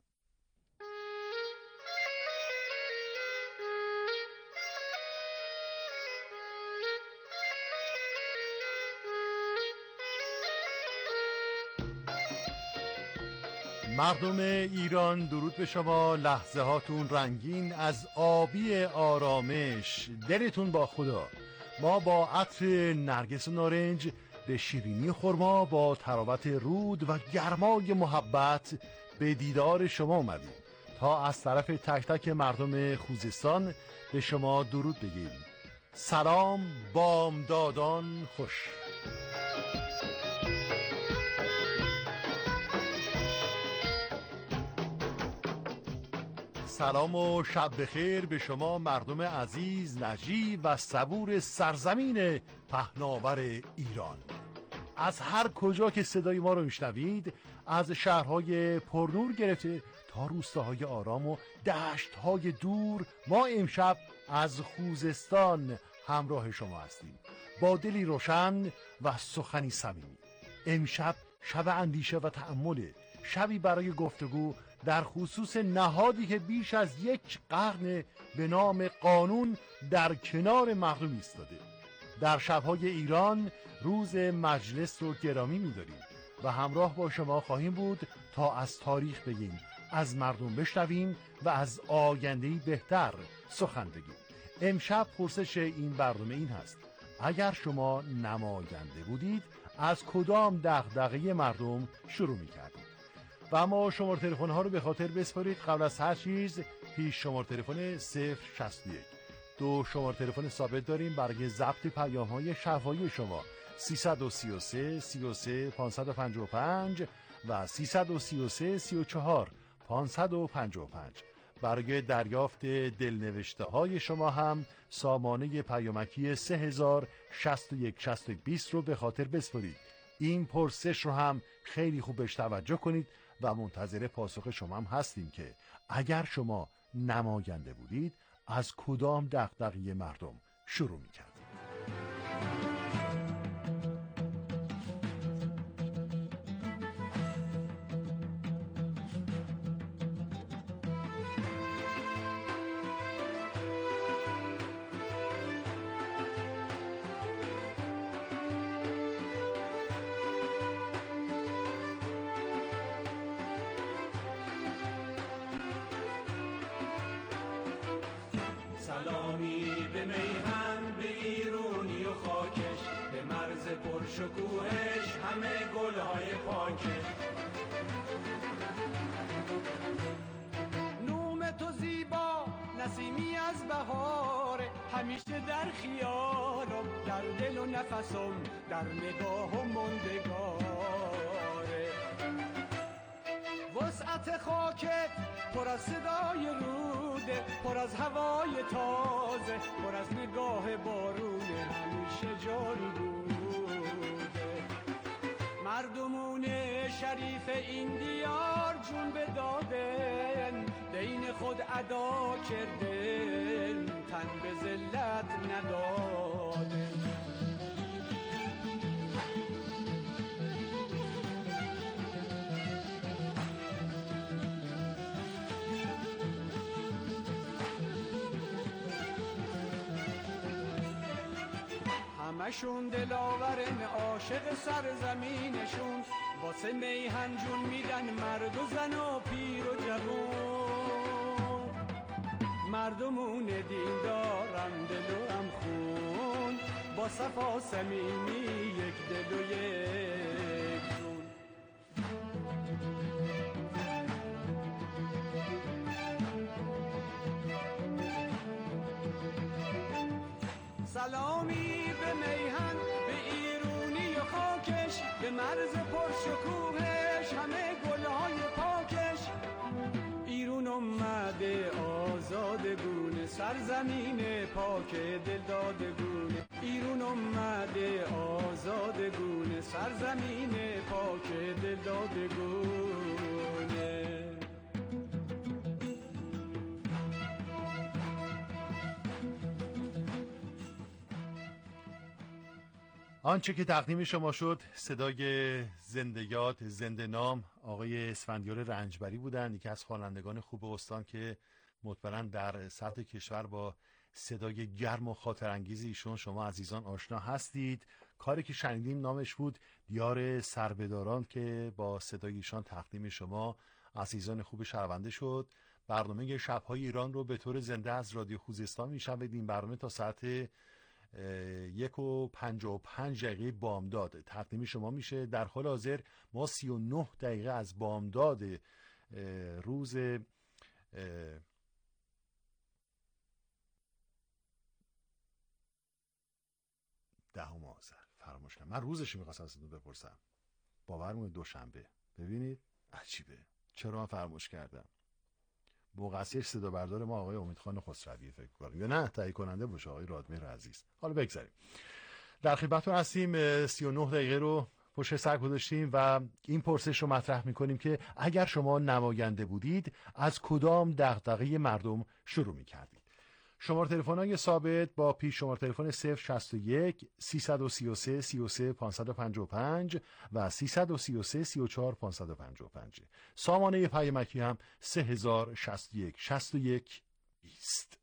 مردم ایران درود به شما، لحظه هاتون رنگین از آبی آرامش، دلتون با خدا. ما با عطر نرگس و نارنج به شیرینی خرما با تراوت رود و گرمای محبت به دیدار شما اومدیم تا از طرف تک تک مردم خوزستان به شما درود بگیم. سلام بامدادان خوش. سلام و شب بخیر به شما مردم عزیز، نجیب و صبور سرزمین پهناور ایران. از هر کجا که صدای ما رو میشنوید، از شهرهای پرنور گرفته تا روستاهای آرام و دشت‌های دور، ما امشب از خوزستان همراه شما هستیم با دلی روشن و سخنی صمیمی. امشب شب اندیشه و تأمل، شبی برای گفتگو در خصوص نهادی که بیش از 1 قرن به نام قانون در کنار مردم ایستاده. در شب‌های ایران روز مجلس رو گرامی می‌داریم و همراه با شما خواهیم بود تا از تاریخ بگیم، از مردم بشنویم و از آینده‌ای بهتر سخن بگیم. امشب پرسش این برنامه این هست: اگر شما نماینده بودید از کدام دغدغه مردم شروع می‌کردید؟ و اما شماره تلفن ها رو به خاطر بسپارید. قبل از هر چیز پیش شماره تلفن 061 دو شماره تلفن ثابت داریم برای ضبط پیام های شفاهی شما: 333 33 555 و 333 34 555. برای دریافت دلنوشته های شما هم سامانه پیامکی 3061 رو به خاطر بسپارید. این پرسش رو هم خیلی خوب بهش توجه کنید و منتظر پاسخ شما هم هستیم که اگر شما نماینده بودید از کدام دغدغه مردم شروع می‌کردید؟ سلامی به میهن، به ایرونی و خاکش، به مرز پرشکوهش، همه گلهای پاکش. نوم تو زیبا نسیمی از بهاره، همیشه در خیالم، در دل و نفسم، در نگاه و مندگاره. وسعت خاکت پر از صدای روده، پر از هوای تازه، پر از نگاه بارونه، همیشه جاری بوده. مردمون شریف این دیار جون به دادن، دین خود ادا کردن، تن به ذلت ندادن. همشون دلاورن، عاشق سرزمینشون، واسه میهن جون میدن مرد و زن و پیر و جوون. مردمون دین دارن، دل و هم خون، با صفا صمیمی، یک دل و یک جون. سلامی به میهن، به ایرونی و خاکش، به مرز پرشکوهش، همه گلهای پاکش. ایرون اومده آزادگونه، سرزمین پاک دلدادگونه. ایرون اومده آزادگونه، سرزمین پاک دلدادگونه. آنچه که تقدیم شما شد صدای زندگیات زنده نام آقای اسفندیار رنجبری بودند، یکی از خوانندگان خوب استان که مطمئنا در سطح کشور با صدای گرم و خاطرانگیز ایشون شما عزیزان آشنا هستید. کاری که شنیدیم نامش بود دیار سربداران که با صدای ایشان تقدیم شما عزیزان خوب شنونده شد. برنامه شب‌های ایران رو به طور زنده از رادیو خوزستان میشنوید. برنامه تا ساعت 1:55 بامداد تقدیم شما میشه. در حال حاضر ما 39 دقیقه از بامداد روز 10 آذر فراموش کردم. من روزش می‌خواستم ازتون بپرسم. باور کنید دوشنبه. ببینید عجیبه. چرا من فراموش کردم؟ مقصر صدا بردار ما آقای امیدخان خسروی فکر کنم، یا نه تهیه کننده باشه آقای رادمهر عزیز. حالا بگذاریم. در خدمتتون هستیم. 39 دقیقه رو پشت سر گذاشتیم و این پرسش رو مطرح میکنیم که اگر شما نماینده بودید از کدام دغدغه مردم شروع میکردید؟ شماره تلفن‌های ثابت با پیش شماره تلفن 061 333 33 555 و 333 34 555. سامانه پیامکی هم 3061 61 20.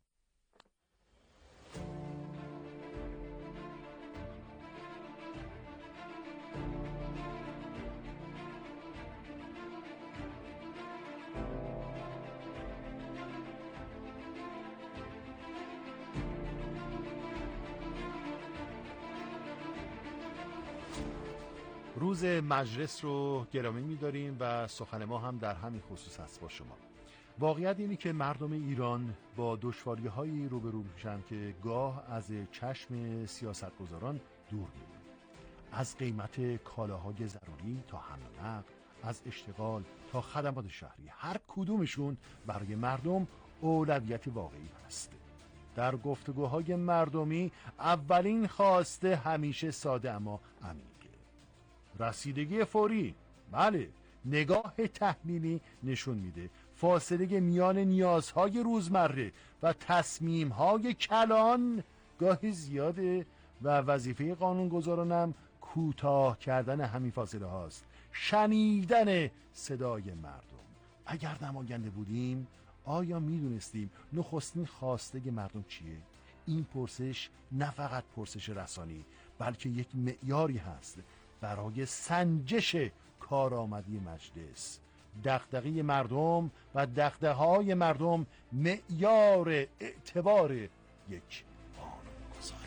روز مجلس رو گرامی می‌داریم و سخن ما هم در همین خصوص است با شما. واقعیت اینه که مردم ایران با دشواری‌هایی روبرو میشن که گاه از چشم سیاستگزاران دور میره. از قیمت کالاهای ضروری تا حمل و نقل، از اشتغال تا خدمات شهری، هر کدومشون برای مردم اولویت واقعی هست. در گفتگوهای مردمی اولین خواسته همیشه ساده اما عمیقه. رسیدگی فوری. بله، نگاه تحلیلی نشون میده فاصله میان نیازهای روزمره و تصمیمهای کلان گاهی زیاده و وظیفه قانونگذارانم کوتاه کردن همین فاصله هاست، شنیدن صدای مردم. اگر نماینده بودیم آیا میدونستیم نخستین خواسته مردم چیه؟ این پرسش نه فقط پرسش رسانی بلکه یک معیاری هست برای سنجش کارآمدی مجلس. دغدغه مردم و دغدغه‌های مردم معیار اعتبار یک قانونگذاره.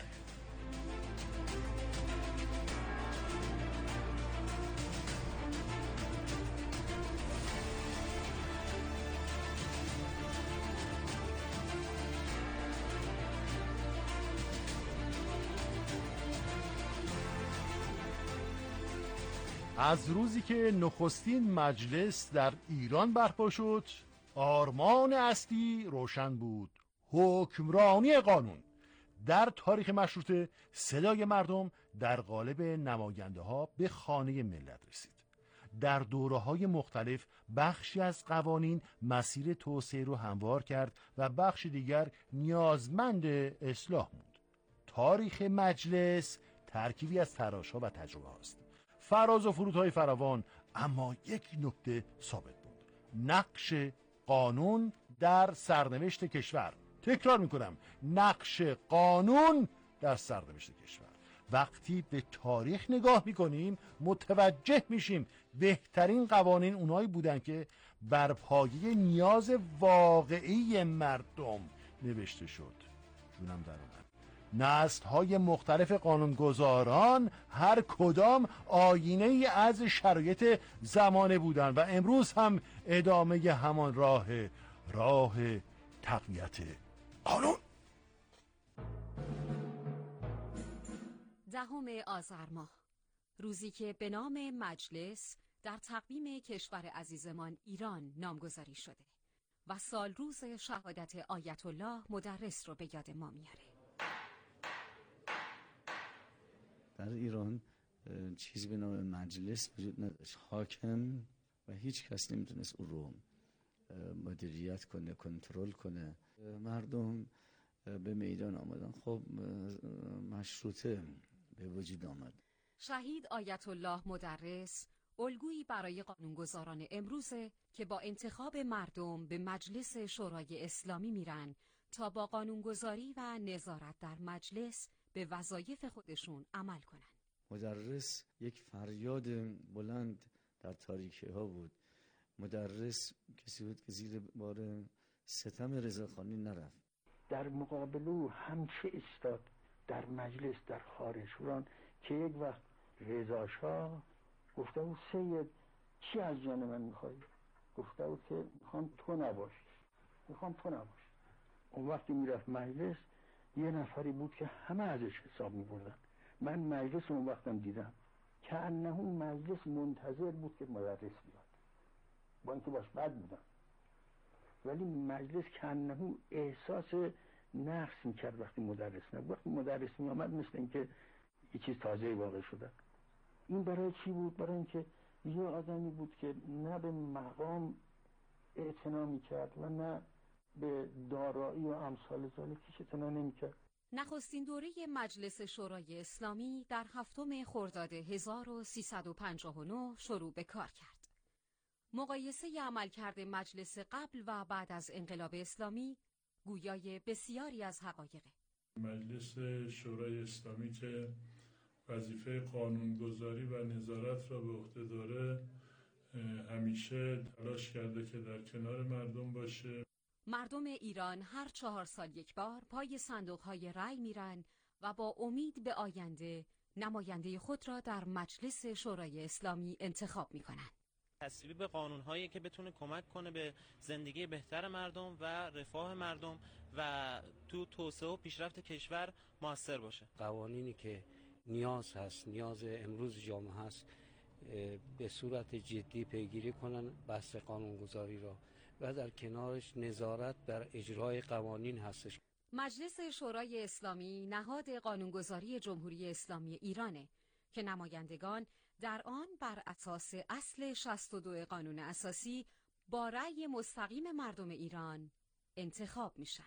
از روزی که نخستین مجلس در ایران برپا شد، آرمان اصلی روشن بود: حکمرانی قانون. در تاریخ مشروطه صدای مردم در قالب نماینده ها به خانه ملت رسید. در دوره‌های مختلف بخشی از قوانین مسیر توسعه رو هموار کرد و بخش دیگر نیازمند اصلاح موند. تاریخ مجلس ترکیبی از تراش‌ها و تجربه هاست، فراز و فرودهای فراوان، اما یک نکته ثابت بود: نقش قانون در سرنوشت کشور. تکرار میکنم، نقش قانون در سرنوشت کشور. وقتی به تاریخ نگاه میکنیم متوجه میشیم بهترین قوانین اونایی بودن که بر پایه نیاز واقعی مردم نوشته شد. جونم در اومد. نسل‌های مختلف قانونگذاران هر کدام آینه‌ای از شرایط زمانه بودند و امروز هم ادامه همان راه تقویت قانون. 10 آذر ماه، روزی که به نام مجلس در تقویم کشور عزیزمان ایران نامگذاری شده و سال روز شهادت آیت الله مدرس رو به یاد ما میاره. در ایران چیزی به نام مجلس وجود نداشت. حاکم و هیچ کس نمیتونست او رو مدیریت کنه، کنترل کنه. مردم به میدان آمدن. خب مشروطه به وجود آمد. شهید آیت الله مدرس الگویی برای قانونگذاران امروزه که با انتخاب مردم به مجلس شورای اسلامی میرن تا با قانونگذاری و نظارت در مجلس به وظایف خودشون عمل کنن. مدرس یک فریاد بلند در تاریکی ها بود. مدرس کسی بود که زیر بار ستم رضاخانی نرفت. در مقابل او همیشه ایستاد در مجلس، در خارجوران، که یک وقت رضا شاه گفته بود سید چی از جان من میخوایی؟ گفته بود که میخوام تو نباشی. اون وقتی میرفت مجلس یه نفری بود که همه ازش حساب میبردن. من مجلس اون وقتم دیدم که انه مجلس منتظر بود که مدرس بیاد، با اینکه باش بد بودم، ولی مجلس که انه احساس نقص میکرد وقتی مدرس نبود. وقتی مدرس میامد مثل اینکه یه چیز تازه‌ای واقع شده. این برای چی بود؟ برای اینکه یه آدمی بود که نه به مقام اعتنا می‌کرد و نه به دارایی و امثال ذالک اعتنا نمی‌کرد. نخستین دوره مجلس شورای اسلامی در 7 خرداد 1359 شروع به کار کرد. مقایسه عملکرد مجلس قبل و بعد از انقلاب اسلامی گویای بسیاری از حقایقه. مجلس شورای اسلامی که وظیفه قانونگذاری و نظارت را به عهده داره همیشه تلاش کرده که در کنار مردم باشه. مردم ایران هر 4 سال یک بار پای صندوق‌های رأی میرن و با امید به آینده نماینده خود را در مجلس شورای اسلامی انتخاب میکنن. تصویب قانون‌هایی که بتونه کمک کنه به زندگی بهتر مردم و رفاه مردم و تو توسعه و پیشرفت کشور موثر باشه. قوانینی که نیاز هست، نیاز امروز جامعه هست، به صورت جدی پیگیری کنن بحث قانونگذاری را و در کنارش نظارت بر اجرای قوانین هستش. مجلس شورای اسلامی نهاد قانونگذاری جمهوری اسلامی ایرانه که نمایندگان در آن بر اساس اصل 62 قانون اساسی با رأی مستقیم مردم ایران انتخاب میشن.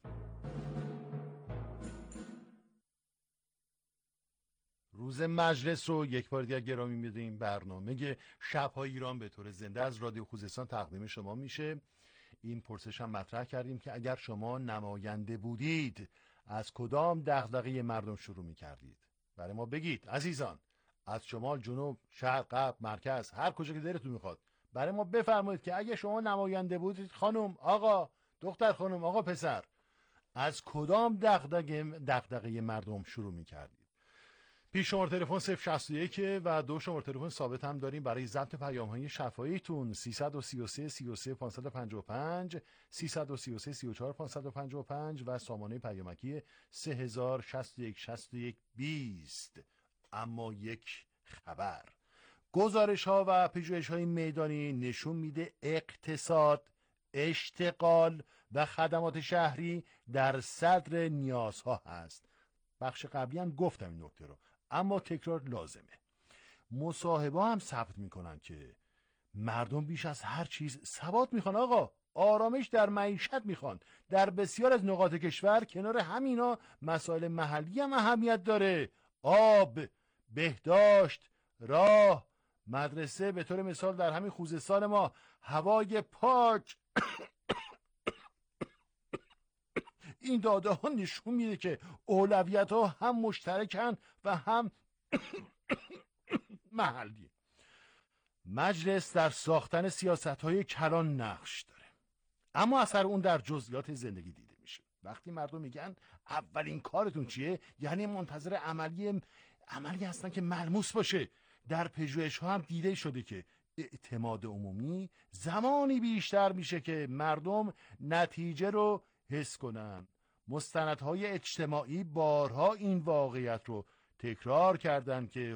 روز مجلس رو یک بار دیگر گرامی می‌داریم. برنامه شب‌های ایران به طور زنده از رادیو خوزستان تقدیم شما میشه. این پرسش هم مطرح کردیم که اگر شما نماینده بودید از کدام دغدغه مردم شروع می‌کردید؟ برای ما بگید عزیزان، از شمال، جنوب، شرق، غرب، مرکز، هر کجا که دلتون میخواد برای ما بفرمایید که اگه شما نماینده بودید، خانم، آقا، دختر خانم، آقا پسر، از کدام دغدغه مردم شروع می‌کردید؟ پیش شماره تلفن 061 و 2 شماره تلفن ثابت هم داریم برای ضبط پیام‌های شفاهیتون 333 33 555 333 34 555 و سامانه پیامکی 3061 61 20. اما یک خبر، گزارش ها و پژوهش های میدانی نشون میده اقتصاد، اشتغال و خدمات شهری در صدر نیازها هست. بخش قبلی هم گفتم این نکته رو، اما تکرار لازمه. مصاحبه هم ثبت میکنن که مردم بیش از هر چیز ثبات میخوان. آقا، آرامش در معیشت میخوان. در بسیار از نقاط کشور کنار همینا مسائل محلی هم اهمیت داره. آب، بهداشت، راه، مدرسه، به طور مثال در همین خوزستان ما هوای پاک. این داده ها نشون میده که اولویت ها هم مشترکن و هم محلی. مجلس در ساختن سیاست های کلان نقش داره، اما اثر اون در جزئیات زندگی دیده میشه. وقتی مردم میگن اولین کارتون چیه، یعنی منتظر عملی هستن که ملموس باشه. در پژوهش ها هم دیده شده که اعتماد عمومی زمانی بیشتر میشه که مردم نتیجه رو حس کنن. مستندهای اجتماعی بارها این واقعیت رو تکرار کردن که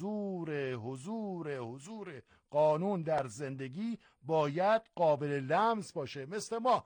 حضور قانون در زندگی باید قابل لمس باشه. مثل ما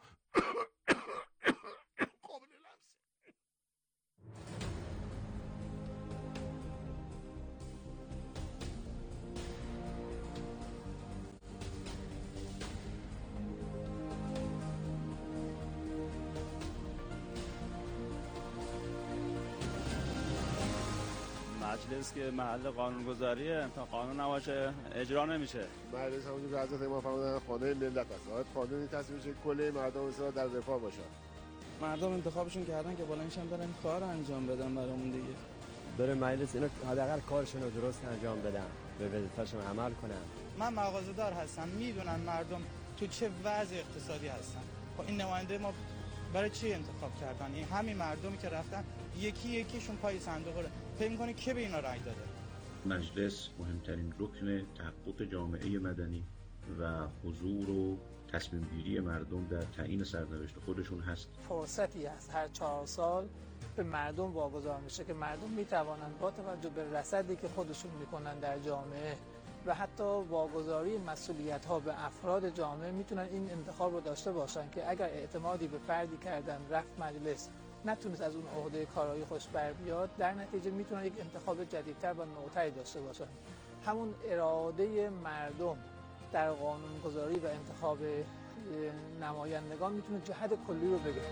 مجلس که محل قانونگذاریه، تا قانون نباشه اجرا نمیشه. مجلس همونجور که حضرت امام فرمودن خانه ملت است. باید قانونی تصویب شه کل مردم اصلا در رفاه باشن. مردم انتخابشون کردن که بلندشن برن کار انجام بدن برامون دیگه. بره مجلس اینا حداقل کارشون رو درست انجام بدن، به وظیفه‌شون عمل کنن. من مغازه‌دار هستم، میدونن مردم تو چه وضع اقتصادی هستن. خب این نماینده ما برای چی انتخاب کردن؟ این همین مردمی که رفتن یکیشون پای صندوق رو فکر می‌کنه که به اینا رأی داده. مجلس مهمترین رکن تحقق جامعه مدنی و حضور و تصمیم گیری مردم در تعیین سرنوشت خودشون هست. فرصتی است هر 4 سال به مردم واگذار میشه که مردم میتوانند با توجه به رصدی که خودشون میکنن در جامعه و حتی واگذاری مسئولیت ها به افراد جامعه میتونن این انتخاب رو داشته باشن که اگر اعتمادی به فردی کردن، رفت مجلس، نتونست از اون عهده کارایی خوش بر بیاد، در نتیجه میتونن یک انتخاب جدیدتر و نوتری داشته باشن. همون اراده مردم در قانونگذاری و انتخاب نمایندگان میتونه جهت کلی رو بگیره.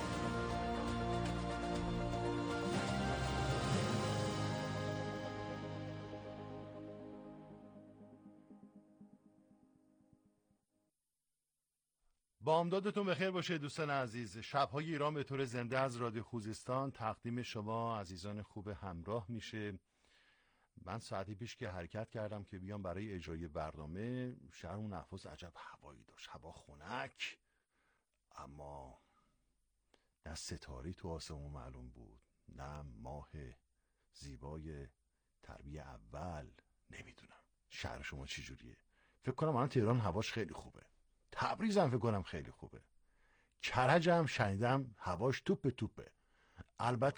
بامدادتون بخیر باشه دوستان عزیز. شب‌های ایران به طور زنده از رادیو خوزستان تقدیم شما عزیزان خوب همراه میشه. من ساعتی پیش که حرکت کردم که بیام برای اجرای برنامه، شهر اون احواز عجب هوایی داشت، هوا خنک، اما نه ستاره تو آسمون معلوم بود، نه ماه زیبای تربیه اول. نمیدونم شهر شما چی جوریه. فکر کنم الان تهران هواش خیلی خوبه، تبریز هم فکر کنم خیلی خوبه، کرج هم شنیدم هواش توپه. البته